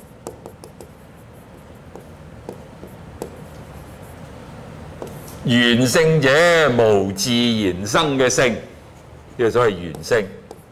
緣性者無自然生嘅性，呢個所謂緣性。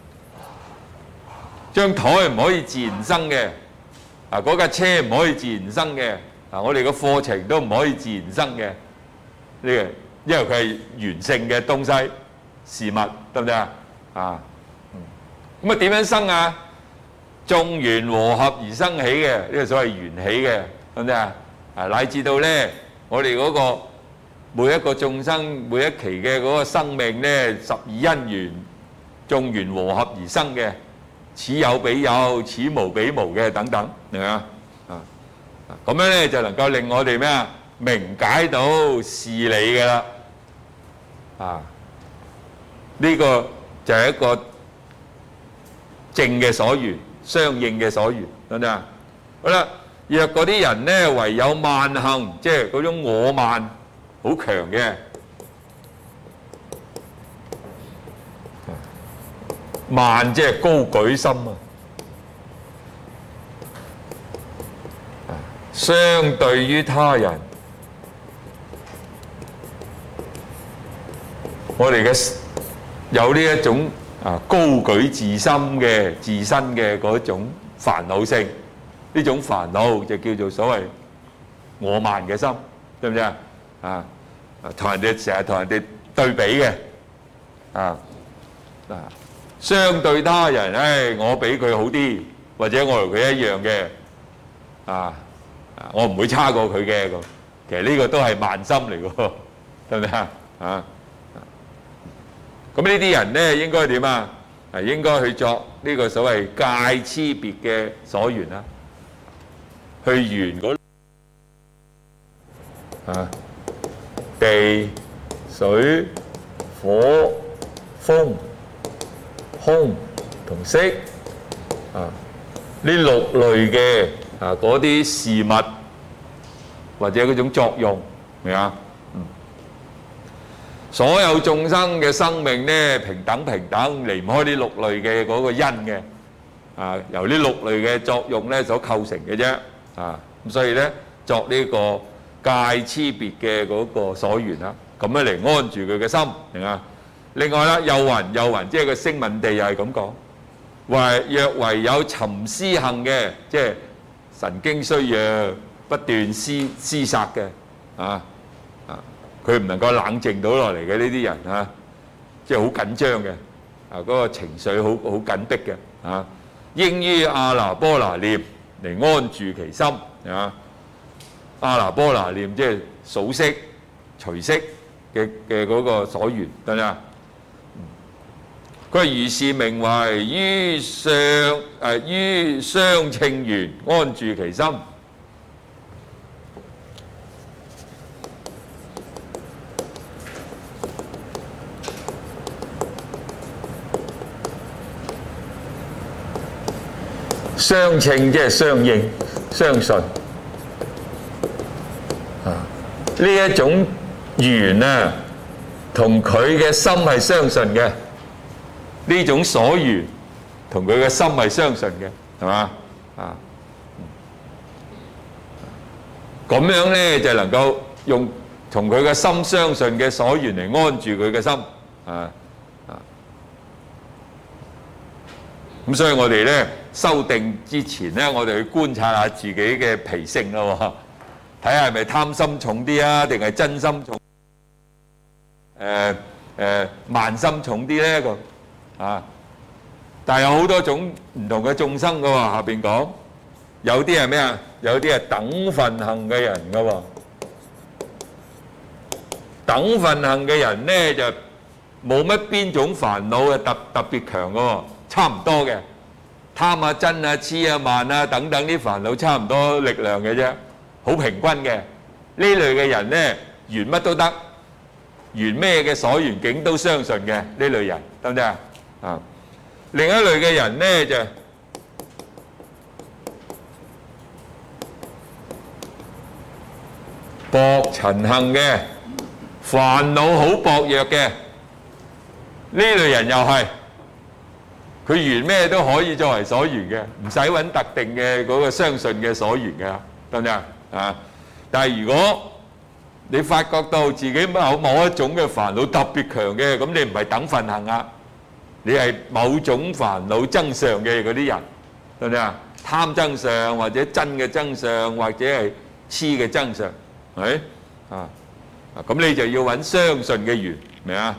張台唔可以自然生嘅，啊嗰架車唔可以自然生嘅，啊我哋個課程都唔可以自然生嘅，呢個因為佢係緣性嘅東西事物，得唔得啊？啊，咁啊點樣生啊？眾緣和合而生起嘅，呢個所謂緣起嘅，得唔得啊？啊乃至到咧，我哋嗰個每一個眾生每一期嘅嗰個生命咧，12因緣眾緣和合而生嘅，此有彼有，此無彼無嘅等等，明唔明啊？咁樣咧就能夠令我哋咩啊？明解到事理嘅啦。啊，呢個就係一個正嘅所緣，相應嘅所緣，得唔得啊？好啦，若嗰啲人咧唯有慢行，即係嗰種我慢好強嘅，慢即係高舉心啊。相對於他人，我哋有呢一種高舉自身嘅嗰種煩惱性，呢種煩惱就叫做所謂我慢嘅心，知唔知啊？同人哋成日同人哋對比嘅，相對他人，我比佢好啲，或者我同佢一樣嘅，我唔會差過佢嘅咁。其實呢個都係慢心嚟嘅，對唔對啊？咁呢啲人咧應該點啊？應該去作呢個所謂戒差別嘅所緣啦，去緣嗰地、水、火、風、空同色呢六類嘅嗰啲事物或者嗰種作用，明啊？所有眾生嘅生命咧平等，離唔開呢六類嘅嗰個因嘅，由呢六類嘅作用咧所構成嘅啫，咁所以咧作呢個戒差別嘅嗰個所緣啦，咁樣嚟安住佢嘅心，明啊？另外啦，又云，即係個聲聞地又係咁講，若為有尋思行嘅，即係神經衰弱，不斷思殺嘅，佢唔能夠冷靜到落嚟嘅呢啲人即係好緊張嘅，嗰個情緒好緊迫嘅，應於阿那波那念嚟安住其心，阿那波那念即係數息、隨息嘅嗰個所緣，得唔得？佢話如是名為於相稱緣安住其心。相稱即係相應、相信呢一種緣同佢嘅心係相信嘅，呢種所緣同佢嘅心係相信嘅，係嘛？咁樣咧就能夠用同佢嘅心相信嘅所緣嚟安住佢嘅心，咁所以我哋咧修定之前咧，我哋去觀察下自己嘅脾性咯，睇下係咪貪心重啲啊，定係真心重？慢心重啲咧咁但係有好多種唔同嘅眾生噶喎，下邊講有啲係咩啊？有啲係等分行嘅人噶喎，等分行嘅人咧就冇乜邊種煩惱係特別強噶喎。差唔多嘅，貪啊、嗔啊、痴啊、慢啊等等啲煩惱差唔多力量嘅啫，好平均嘅。呢類嘅人咧，緣乜都得，緣咩嘅所緣境都相信嘅呢類人，得唔得啊？另一類嘅人咧就薄塵行嘅，煩惱好薄弱嘅，呢類人又係。佢緣咩都可以作為所緣嘅，唔使揾特定嘅嗰個相信嘅所緣嘅，得唔得啊？但係如果你發覺到自己某一種嘅煩惱特別強嘅，咁你唔係等分行啊，你係某種煩惱增上嘅嗰啲人，得唔得啊？貪增上或者真嘅增上或者係痴嘅增上，係咪咁你就要揾相信嘅緣，明啊？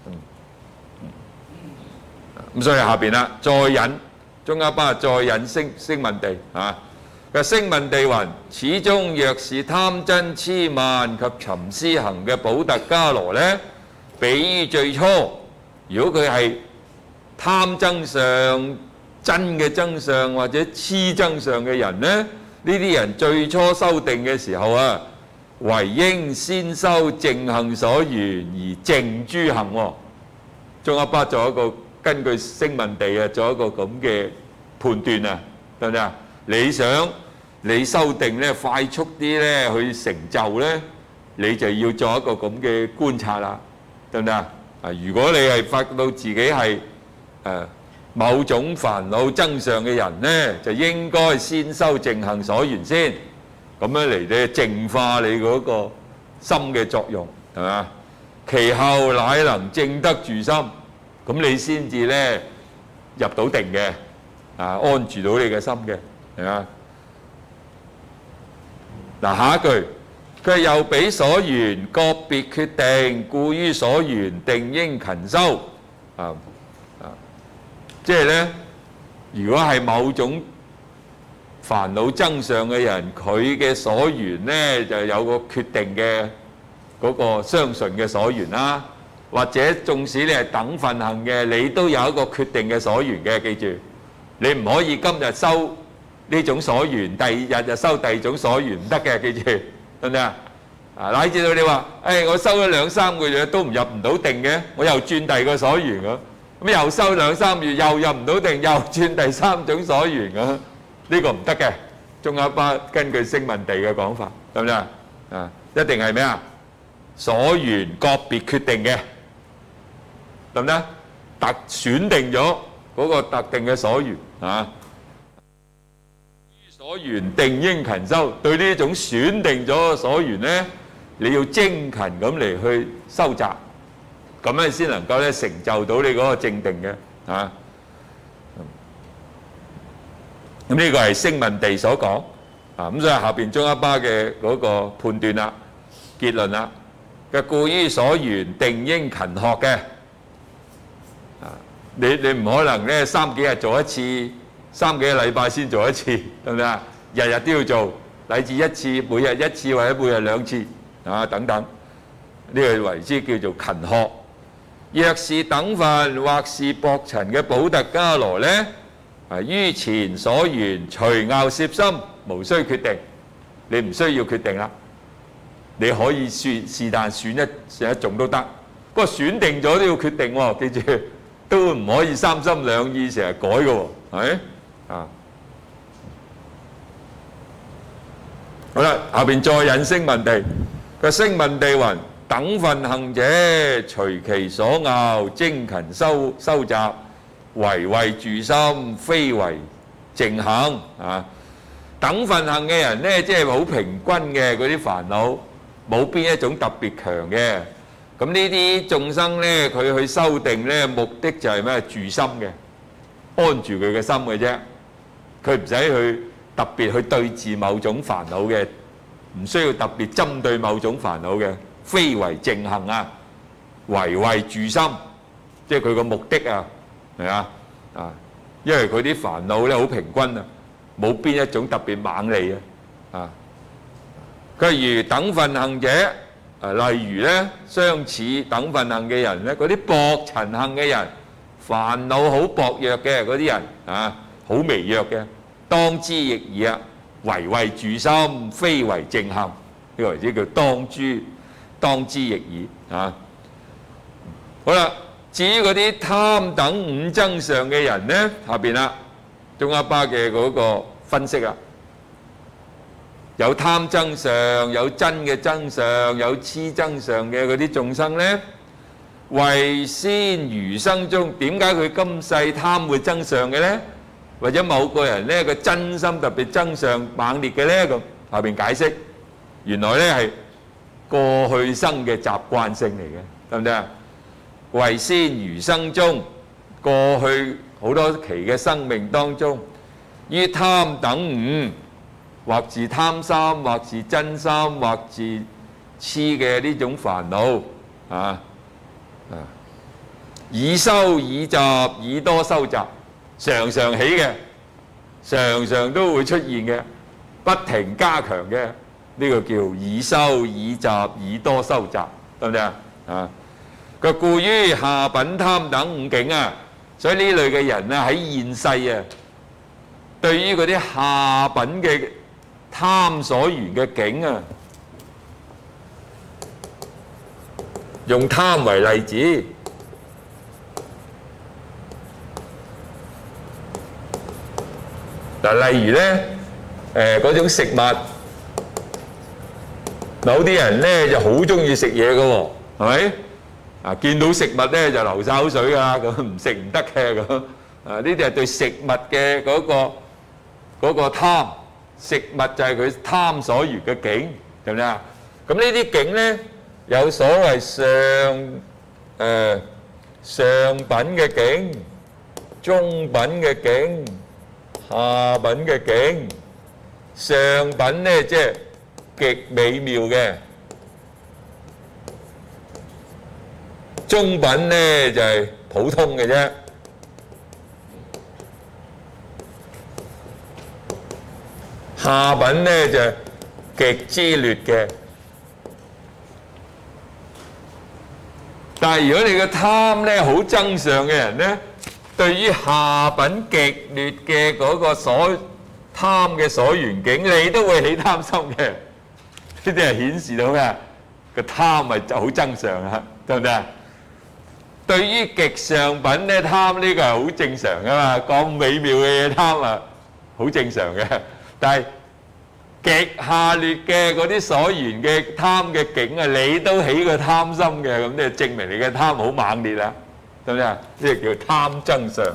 咁所以下邊啦，再引中間班再引聲聞地嘅聲聞地云：始終若是貪嗔痴慢及尋思行嘅補特伽羅咧，比於最初，如果佢係貪增上、真嘅增上或者痴增上嘅人咧，呢啲人最初修定嘅時候唯應先修淨行所緣而淨諸行。中間班做一個。根據聲聞地做一個咁嘅判斷得唔得啊？你想你修定咧快速啲咧去成就咧，你就要做一個咁嘅觀察啦，得唔得啊？如果你係發覺到自己係某種煩惱增上嘅人咧，就應該先修淨行所緣先，咁樣嚟咧淨化你嗰個心嘅作用，係嘛？其後乃能證得住心。 咁你先至咧入到定嘅，安住到你嘅心嘅，係嘛？嗱，下一句，佢又彼所緣各別決定，故於所緣定應勤修。即係咧，如果係某種煩惱增上嘅人，佢嘅所緣咧就有個決定嘅嗰個相順嘅所緣啦。或者縱使你係等分行嘅，你都有一個決定嘅所緣嘅，記住，你唔可以今日修呢種所緣，第二日就修第二種所緣，唔得嘅，記住，得唔得啊？乃至到你話，我修咗2-3個月都唔到定嘅，我又轉第二個所緣咁又修2-3月又入唔到定，又轉第三種所緣呢個唔得嘅。中亞巴根據聲聞地嘅講法，得唔得啊？一定係咩啊？所緣各別決定嘅。得唔得？特選定咗嗰個特定嘅所緣所緣定應勤修。對呢種選定咗嘅所緣咧，你要精勤咁嚟去修習，咁樣先能夠咧成就到你嗰個正定嘅咁呢個係聲聞地所講咁所以下邊中一巴嘅嗰個判斷啦、結論啦嘅，故於所緣定應勤學嘅。你唔可能咧3幾日做一次，3幾個禮拜先做一次，得唔得啊？日日都要做，乃至一次，每日一次或者每日2次，等等，呢個為之叫做勤學。若是等分或是薄塵嘅補特伽羅咧，於前所緣隨樂攝心，無需決定，你唔需要決定啦，你可以是但選一種都得，不過選定咗都要決定喎，記住。都唔可以三心兩意成日改嘅喎，係咪？好啦，下邊再引聲聞地，個聲聞地云：等分行者，隨其所樂，精勤修習，唯為住心，非為淨行。等分行嘅人咧，即係好平均嘅嗰啲煩惱，冇邊一種特別強嘅。咁呢啲眾生咧，佢去修定咧，目的就係咩？住心嘅，安住佢嘅心嘅啫。佢唔使去特別去對治某種煩惱嘅，唔需要特別針對某種煩惱嘅，非為淨行唯為住心，即係佢個目的係因為佢啲煩惱咧好平均冇邊一種特別猛利佢如等分行者。例如咧，相似等分行嘅人咧，嗰啲薄塵行嘅人，煩惱好薄弱嘅嗰啲人好微弱嘅，當知亦爾唯為住心，非為淨行，呢個為之叫當知亦爾好啦，至於嗰啲貪等五增上嘅人咧，下邊啦，中阿巴嘅嗰個分析啦。有貪增上，有真嘅增上，有痴增上嘅嗰啲眾生咧，為先餘生中，點解佢今世貪會增上嘅咧？或者某個人咧個真心特別增上猛烈嘅咧？咁下邊解釋，原來咧係過去生嘅習慣性嚟嘅，得唔得啊？為先餘生中，過去好多期嘅生命當中，於貪等五。或是貪心，或是真心，或是痴嘅呢種煩惱以修以習，以多修習，常常起嘅，常常都會出現嘅，不停加強嘅，呢個叫以修以習，以多修習，得唔得佢故於下品貪等五境所以呢類嘅人喺現世對於嗰啲下品嘅貪所緣嘅境用貪為例子，例如咧，嗰種食物，某啲人咧就好中意食嘢嘅喎，係咪？見到食物咧就流晒口水㗎，咁唔食唔得嘅咁。呢啲係對食物嘅嗰個貪。食物就係佢貪所緣嘅境，係咪啊？咁呢啲境咧有所謂上品嘅境、中品嘅境、下品嘅境。上品呢，即係極美妙嘅；中品呢，就係普通嘅啫；下品呢，就係極之劣嘅。但係如果你個貪咧好增上嘅人咧，對於下品極劣嘅嗰個所貪嘅所緣境，你都會起貪心嘅。呢啲係顯示到咩？個貪係就好增上啊，得唔得啊？對於極上品咧貪呢個係好正常噶嘛，咁美妙嘅嘢貪啊，好正常嘅。但係極下劣嘅嗰啲所緣嘅貪嘅境啊，你都起個貪心嘅，咁就證明你嘅貪好猛烈啦，得唔得啊？呢個叫貪增上，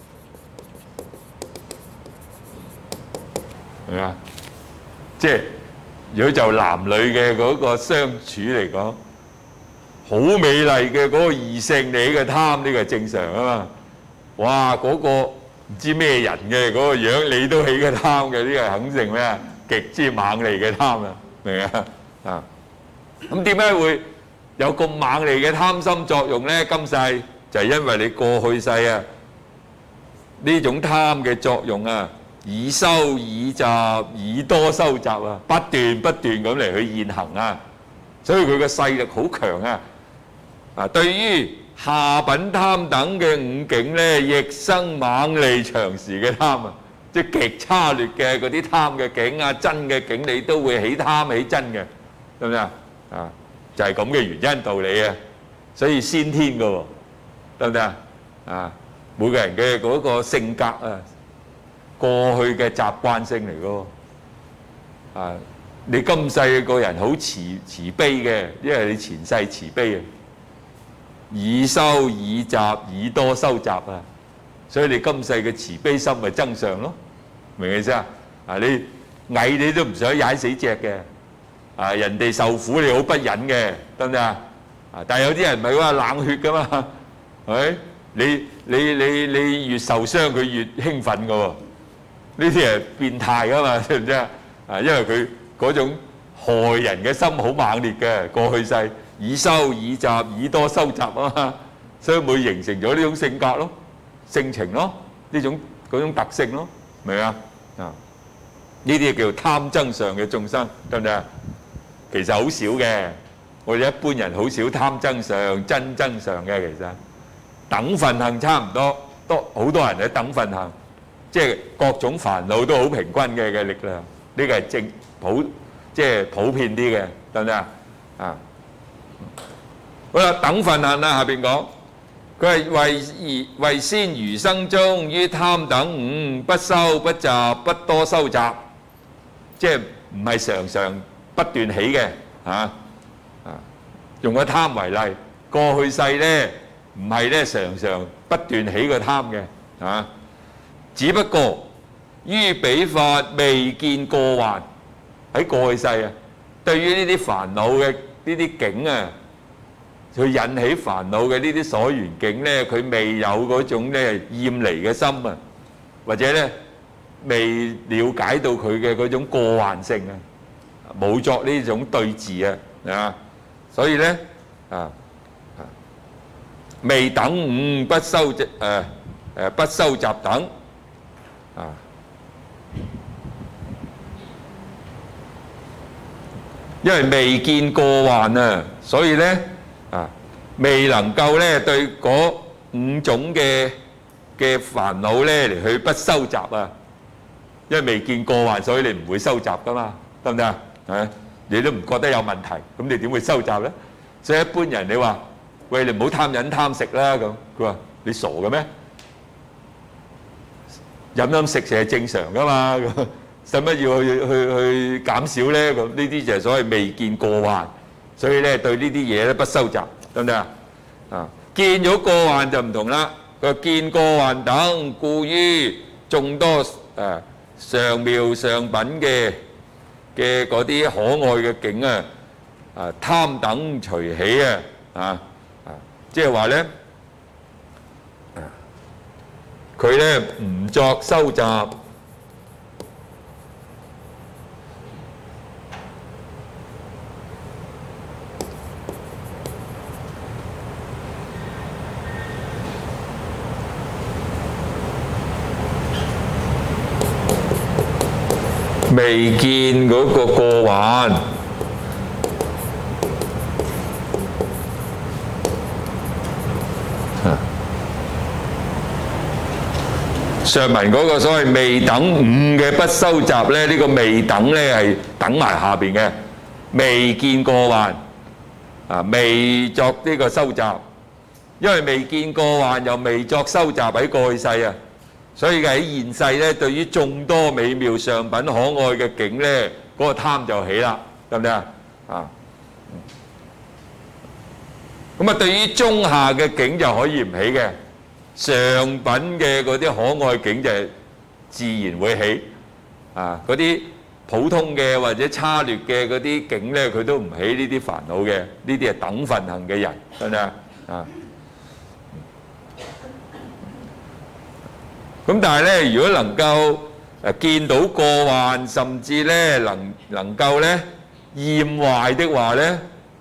係嘛？即係如果就男女嘅嗰個相處嚟講，好美麗嘅嗰個異性，你嘅貪呢個係正常啊嘛。哇！嗰個唔知咩人嘅嗰個樣，你都起個貪嘅，呢個係肯定咩啊？極之猛利嘅貪啊，明唔明啊？啊，咁點解會有咁猛利嘅貪心作用咧？今世就係因為你過去世啊，呢種貪嘅作用啊，以收以集，以多收集啊，不斷咁嚟去現行啊，所以佢嘅勢力好強啊！啊，對於下品貪等嘅五境咧，亦生猛利長時嘅貪啊！即係極差劣嘅嗰啲貪嘅境啊，真嘅境你都會起貪起真嘅，得唔得啊？啊，就係咁嘅原因道理啊，所以先天嘅喎，得唔得啊？啊，每個人嘅嗰個性格啊，過去嘅習慣性嚟嘅喎，啊，你今世個人好慈悲嘅，因為你前世慈悲啊，以收以集，以多收集啊。所以你今世嘅慈悲心咪增上咯，明唔明意思啊？啊，你蟻你都唔想踩死隻嘅，啊，人哋受苦你好不忍嘅，得唔得啊？啊，但係有啲人唔係話冷血噶嘛，係咪？你越受傷佢越興奮噶喎，呢啲係變態噶嘛，知唔知啊？啊，因為佢嗰種害人嘅心好猛烈嘅，過去世以收以集，以多收集啊嘛，所以會形成咗呢種性格咯。性情咯，呢種嗰種特性咯，明啊？啊，呢啲叫貪增上嘅眾生，得唔得啊？其實好少嘅，我哋一般人好少貪增上、真增上嘅，其實等份行差唔多，好多人喺等份行，即係各種煩惱都好平均嘅力量，呢個係即係普遍啲嘅，得唔得啊？啊，好啦，等份行啦，下邊講。佢係為先餘生中於貪等五不修不集不多收集，即係唔係常常不斷起嘅用個貪為例，過去世咧唔係咧常常不斷起個貪嘅只不過於彼法未見過患，喺過去世啊，對於呢啲煩惱嘅呢啲境啊。佢引起煩惱嘅呢啲所緣境咧，佢未有嗰種咧厭離嘅心啊，或者咧未了解到佢嘅嗰種過患性啊，冇作呢種對治啊，所以咧未等五不修不修集等因為未見過患啊，所以咧。未能夠咧對嗰五種嘅煩惱咧嚟去不收集啊，因為未見過患，所以你唔會收集噶嘛，得唔得啊？你都唔覺得有問題，咁你點會收集咧？所以一般人你話，喂，你唔好貪飲貪食啦咁，佢話你傻嘅咩？飲飲食食係正常噶嘛，使乜要去減少咧？咁呢啲就係所謂未見過患，所以咧對呢啲嘢咧不收集。得唔得啊？啊，見咗過患就唔同啦。佢話見過患等，故於眾多上妙上品嘅嗰啲可愛嘅境貪等隨起即係話咧佢咧唔作收集。未見嗰個過患，上文嗰個所謂未等五嘅不收集咧，呢個未等咧係等埋下邊嘅，未見過患未作呢個收集，因為未見過患又未作收集喺過去世啊。所以喺現世咧，對於眾多美妙上品可愛嘅境咧，嗰個貪就起啦，得唔得啊？咁啊，對於中下嘅境就可以唔起嘅，上品嘅嗰啲可愛境就自然會起。嗰啲普通嘅或者差劣嘅嗰啲境咧，佢都唔起呢啲煩惱嘅，呢啲係等分行嘅人，得唔得啊？咁但係咧，如果能夠見到過患，甚至咧能夠咧厭壞的話咧，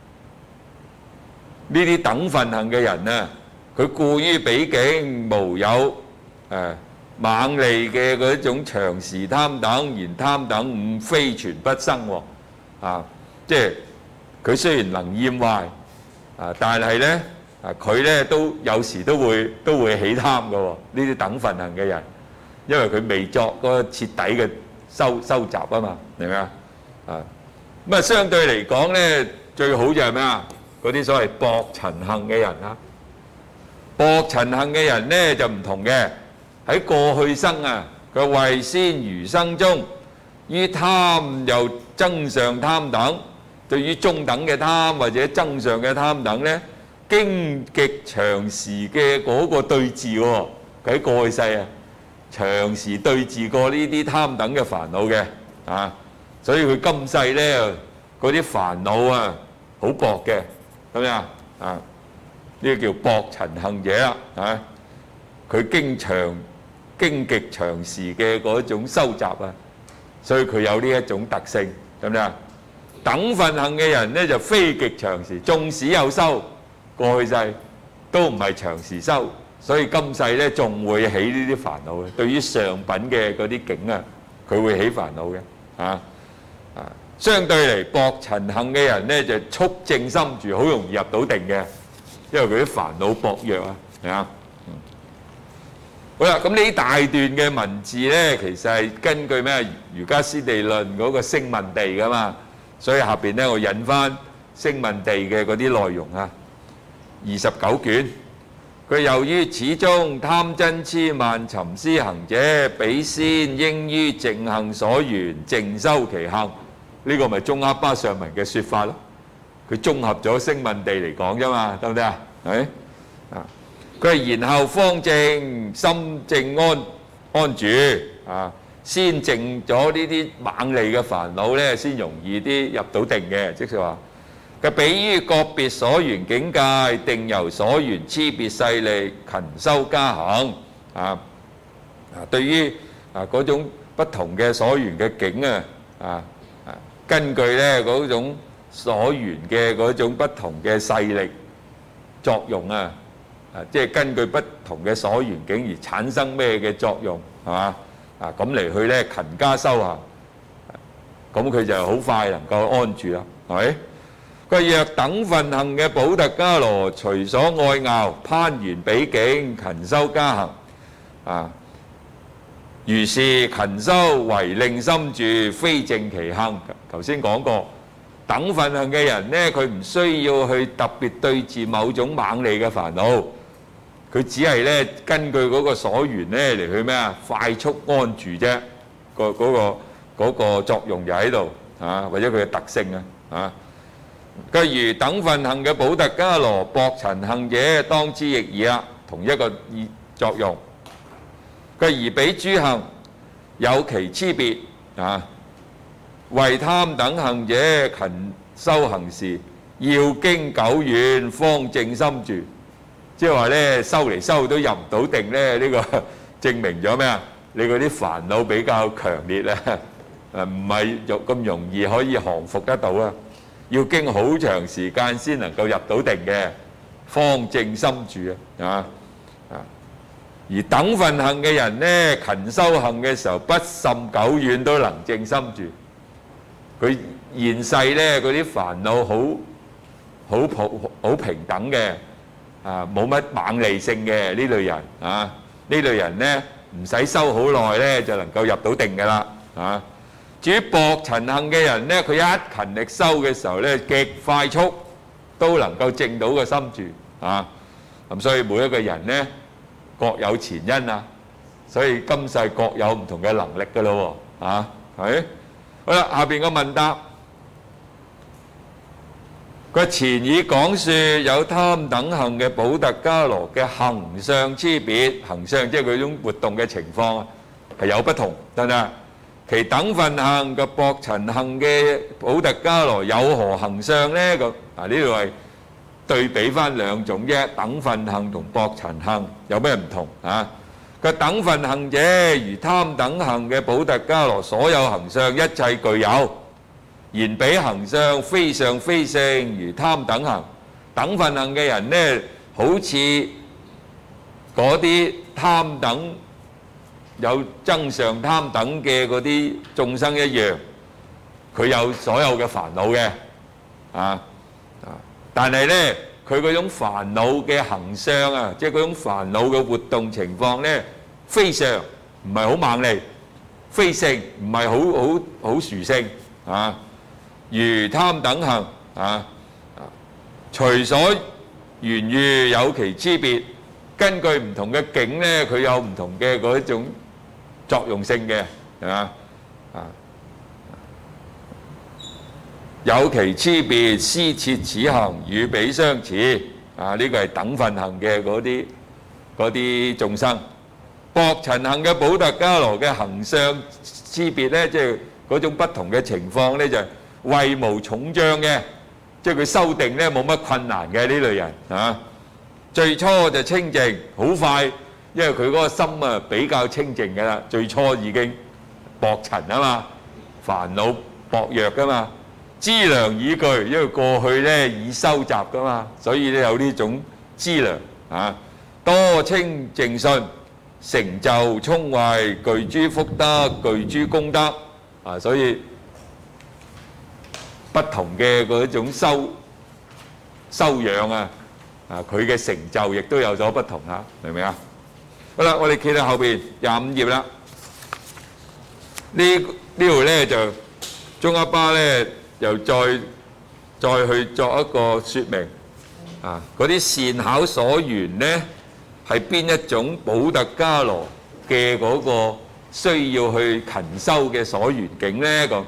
呢啲等分行嘅人啊，佢故於彼境無有猛利嘅嗰種長時貪等，然貪等五非全不生喎。即係佢雖然能厭壞但係咧佢咧都有時都會起貪嘅喎。呢啲等分行嘅人，因為佢未作嗰個徹底嘅收集啊嘛，明唔明啊？咁啊，相對嚟講咧，最好就係咩啊？嗰啲所謂薄塵行嘅人啦，薄塵行嘅人咧就唔同嘅。喺過去生啊，佢為先餘生中，於貪又增上貪等，對於中等嘅貪或者增上嘅貪等咧，經極長時嘅嗰個對治喎。佢喺過去世啊，長時對治過呢啲貪等嘅煩惱嘅所以佢今世咧嗰啲煩惱好薄嘅，咁樣呢個叫薄塵行者啦佢經極長時嘅嗰種收集所以佢有呢一種特性，咁樣等分行嘅人咧就非極長時，縱使有收，過去世都唔係長時收，所以今世咧仲會起呢啲煩惱嘅。對於上品嘅嗰啲境佢會起煩惱嘅相對嚟薄塵行嘅人咧就速正心住，好容易入到定嘅，因為佢啲煩惱薄弱好啦，咁呢大段嘅文字咧，其實係根據咩瑜伽師地論嗰個聲聞地噶嘛，所以下邊咧我引翻聲聞地嘅嗰啲內容29卷。佢由於始終貪嗔癡慢尋思行者，彼先應於淨行所緣，淨修其行。呢個咪中阿巴上文嘅説法咯。佢綜合咗聲聞地嚟講啫嘛，得唔得啊？係佢係然後方正心正安住先淨咗呢啲猛利嘅煩惱咧，先容易啲入到定嘅。即係話佢比於各別所緣境界，定由所緣差別勢力勤修加行對於嗰種不同嘅所緣嘅境根據咧嗰種所緣嘅嗰種不同嘅勢力作用即係根據不同嘅所緣境而產生咩嘅作用係嘛咁嚟去咧勤加修行，咁佢就好快能夠安住啦，係咪？佢若等分行嘅補特伽羅，隨所愛樂攀緣彼境，勤修加行如是勤修唯令心住，非淨其行。頭先講過，等分行嘅人咧，佢唔需要去特別對治某種猛利嘅煩惱，佢只係咧根據嗰個所緣咧嚟去咩快速安住啫。嗰個作用就喺度或者佢嘅特性譬如等分行嘅補特伽羅，薄塵行者當知亦爾同一個作用。而彼諸行有其差別為貪等行者勤修行時，要經久遠方正心住。即係話咧，修嚟修都入唔到定咧，呢個證明咗咩啊？你嗰啲煩惱比較強烈咧，唔係咁容易可以降服得到啊！要經好長時間先能夠入到定嘅，方正心住啊！而等分行嘅人呢，勤修行嘅時候不甚久遠都能正心住。佢現世呢嗰啲煩惱好平等嘅，冇乜猛利性嘅呢類人啊，呢類人呢唔使修好耐呢就能夠入到定㗎啦啊！至於薄塵行嘅人呢，佢一勤力修嘅時候呢，極快速都能夠正到個心住啊！咁所以每一個人呢，各有前因啊，所以今世各有唔同嘅能力㗎咯喎，係好啦，下邊個問答，佢前已講説有貪等行嘅補特伽羅嘅行相之別，行相即係佢種活動嘅情況係有不同，得唔得？其等分行嘅薄塵行嘅補特伽羅有何行相呢？咁呢度係對比翻兩種啫，等分行同薄塵行有咩唔同啊？個等分行者如貪等行嘅補特伽羅，所有行相一切具有，然彼行相非相非性，如貪等行。等分行嘅人呢，好似嗰啲貪等有增上貪等嘅嗰啲眾生一樣，佢有所有嘅煩惱嘅但係呢，佢嗰種煩惱嘅行相啊，即係嗰種煩惱嘅活動情況呢，非常唔係好猛利，非性唔係好殊勝如貪等行隨所緣遇有其差別，根據唔同嘅境呢，佢有唔同嘅嗰種作用性嘅，係嘛？有其差別，施設此行與彼相似。呢個係等分行嘅嗰啲眾生。薄塵行嘅補特伽羅嘅行相差別呢，即係嗰種不同嘅情況呢，就係為無重障嘅，即係佢修定呢冇乜困難嘅呢類人最初就清淨，好快，因為佢嗰個心比較清淨嘅啦，最初已經薄塵啊嘛，煩惱薄弱噶嘛，資糧已具，因為過去呢已收集噶嘛，所以呢有呢種資糧多清淨信，成就聰慧，具諸福德，具諸功德所以不同嘅嗰種修養佢嘅成就亦都有所不同明唔明啊？好啦，我哋企到後邊25頁啦。呢度咧就宗喀巴咧又再去作一個説明嗰啲善巧所緣咧係邊一種補特伽羅嘅嗰個需要去勤修嘅所緣境咧咁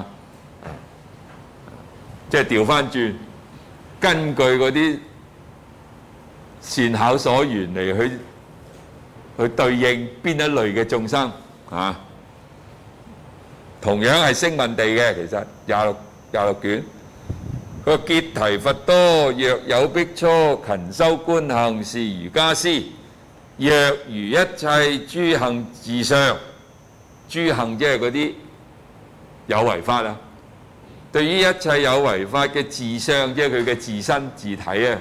即係調翻轉，根據嗰啲善巧所緣嚟去對應邊一類嘅眾生同樣係聲聞地嘅，其實26卷。佢話結提佛多，若有苾芻勤修觀行，是瑜伽師。若如一切諸行自相，諸行即係嗰啲有為法對於一切有為法嘅自相，即係佢嘅自身自體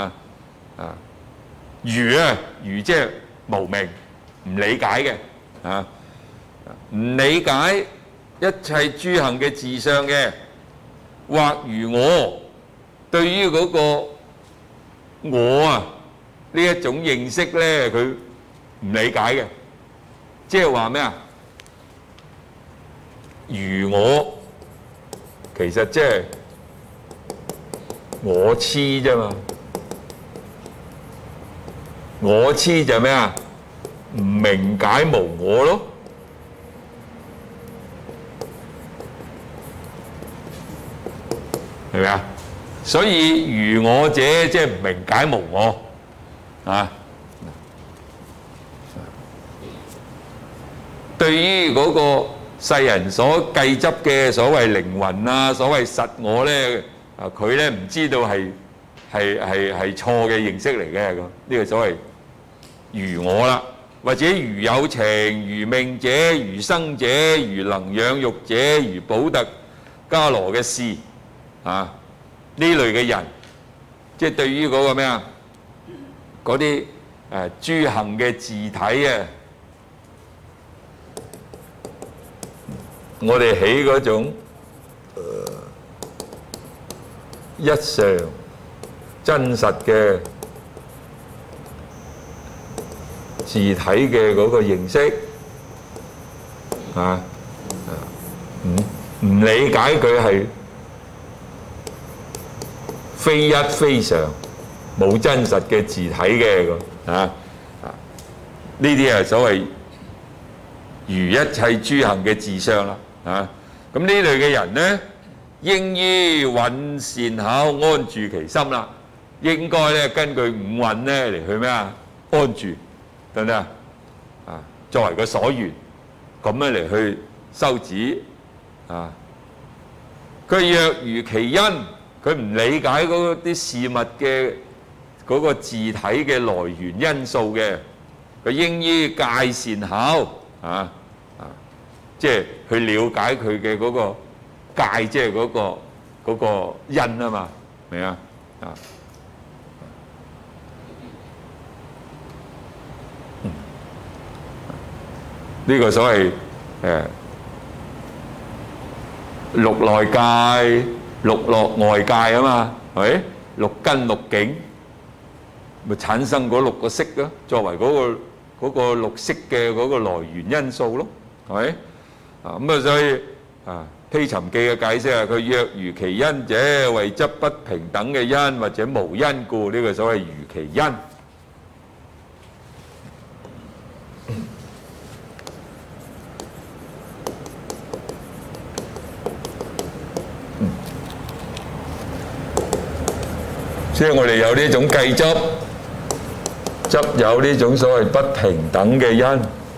如即係無明，唔理解嘅唔理解一切諸行嘅自相嘅，或如我對於嗰個我呢一種認識咧，佢唔理解嘅，即係話咩如我其實即係我痴啫嘛，我痴就咩唔明解無我咯。係咪啊？所以如我者即係唔明解無我對於嗰個世人所計執嘅所謂靈魂所謂實我咧，佢咧唔知道係錯嘅認識嚟嘅咁，呢個所謂如我啦或者如有情、如命者、如生者、如能養育者、如保特加羅嘅士啊，呢類嘅人，即係對於嗰個咩啊，嗰啲諸行嘅自體啊，我哋起嗰種一常真實嘅自體嘅嗰個認識啊，唔理解佢係非一非常冇真實嘅自體嘅咁啊，呢啲係所謂如一切諸行嘅自相啦啊，咁呢類嘅人呢，應於蘊善巧安住其心啦，應該咧根據五蘊咧嚟去咩啊安住。得唔得啊？啊，作為個所緣，咁樣嚟去修止啊。佢若如其因，佢唔理解嗰啲事物嘅嗰個自體嘅來源因素嘅，佢應於界善巧即係去了解佢嘅嗰個界，即係嗰個因啊嘛，明啊？啊！呢個所謂六內界、六外界啊嘛，係咪？六根六境，咪產生嗰六個色咯，作為嗰個六色嘅嗰個來源因素咯，係咪？啊咁啊，所以啊，披尋記嘅解釋啊，佢若如其因者，謂執不平等嘅因或者無因故，呢個所謂如其因。即係我哋有呢種計執，執有呢種所謂不平等嘅因，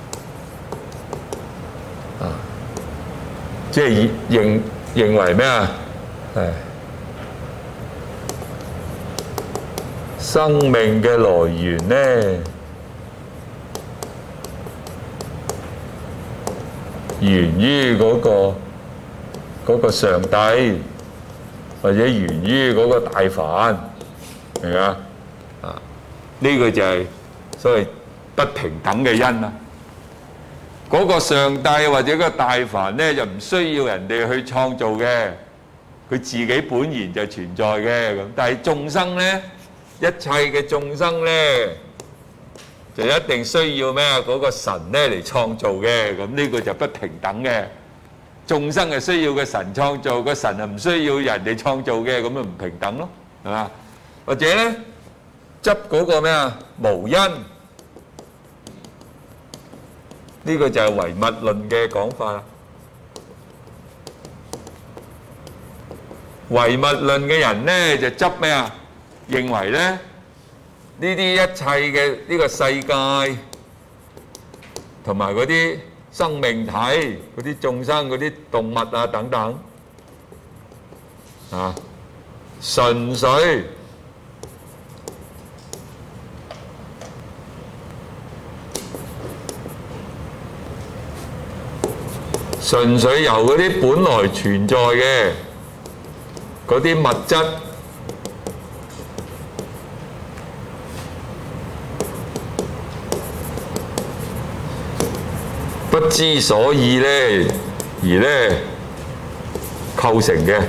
啊，即係認為咩啊？生命嘅來源呢，源於嗰個上帝，或者源於嗰個大梵。明啊？啊，呢個就係所謂不平等嘅因啦。嗰個上帝或者個大梵咧，就唔需要人哋去創造嘅，佢自己本然就存在嘅咁。但係眾生咧，一切嘅眾生咧，就一定需要咩啊？嗰個神咧嚟創造嘅，咁呢個就不平等嘅。眾生係需要個神創造，個神係唔需要人哋創造嘅，咁咪唔平等咯，係嘛？或者咧，執嗰個咩啊無因，呢個就係唯物論嘅講法啦。唯物論嘅人咧就執咩啊？認為咧呢啲一切嘅呢個世界同埋嗰啲生命體、嗰啲眾生、嗰啲動物啊等等啊，純粹由嗰啲本來存在嘅嗰啲物質不知所以咧，而咧構成嘅。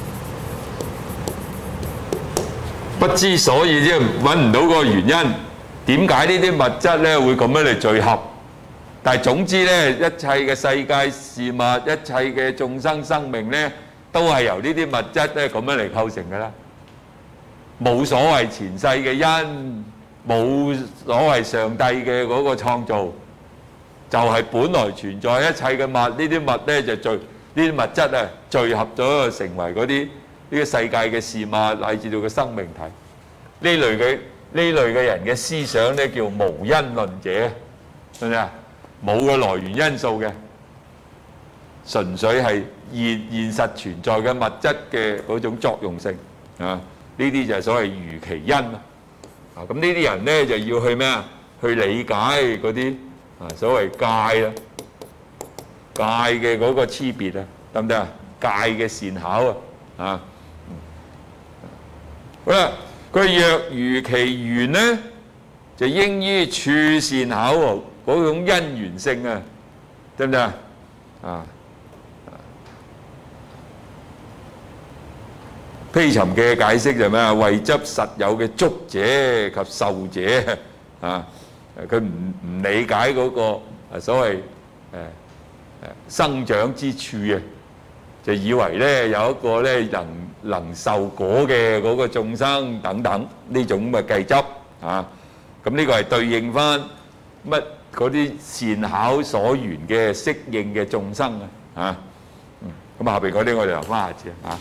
不知所以即係揾唔到嗰個原因，點解呢啲物質咧會咁樣嚟聚合？但係總之咧，一切嘅世界事物、一切嘅眾生生命咧，都係由呢啲物質咧咁樣嚟構成㗎啦。冇所謂前世嘅因，冇所謂上帝嘅嗰個創造，就係本來存在一切嘅物，呢啲物咧就聚，呢啲物質啊聚合咗成為嗰啲呢個世界嘅事物，乃至到個生命體。呢類嘅人嘅思想咧叫無因論者，係咪啊？冇個來源因素嘅，純粹係現實存在嘅物質嘅嗰種作用性啊！呢啲就係所謂如其因啊！咁呢啲人咧就要去咩啊？ 去理解嗰啲所謂戒啦，戒嘅嗰個區別啊，得唔得啊？戒嘅善巧啊，好啦，佢若如其緣咧，就應於處善巧喎，嗰種因緣性啊，得唔得啊？披尋嘅解釋就咩啊？為執實有嘅觸者及受者啊，佢唔理解嗰個所謂生長之處啊，就以為咧有一個咧能受果嘅嗰個眾生等等呢種咁嘅計執啊，咁呢個係對應翻乜嗰啲善巧所緣嘅適應嘅眾生啊，咁下邊嗰啲我哋留翻下次啊。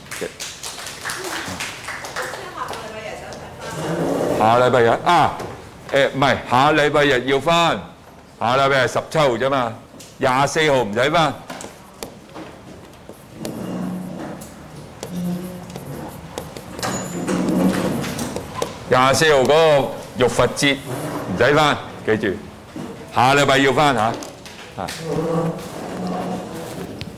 下禮拜日啊，唔係下禮拜日要翻，下禮拜日17號啫嘛，24號唔使翻。24號嗰個浴佛節唔使翻，記住，下禮拜要翻嚇。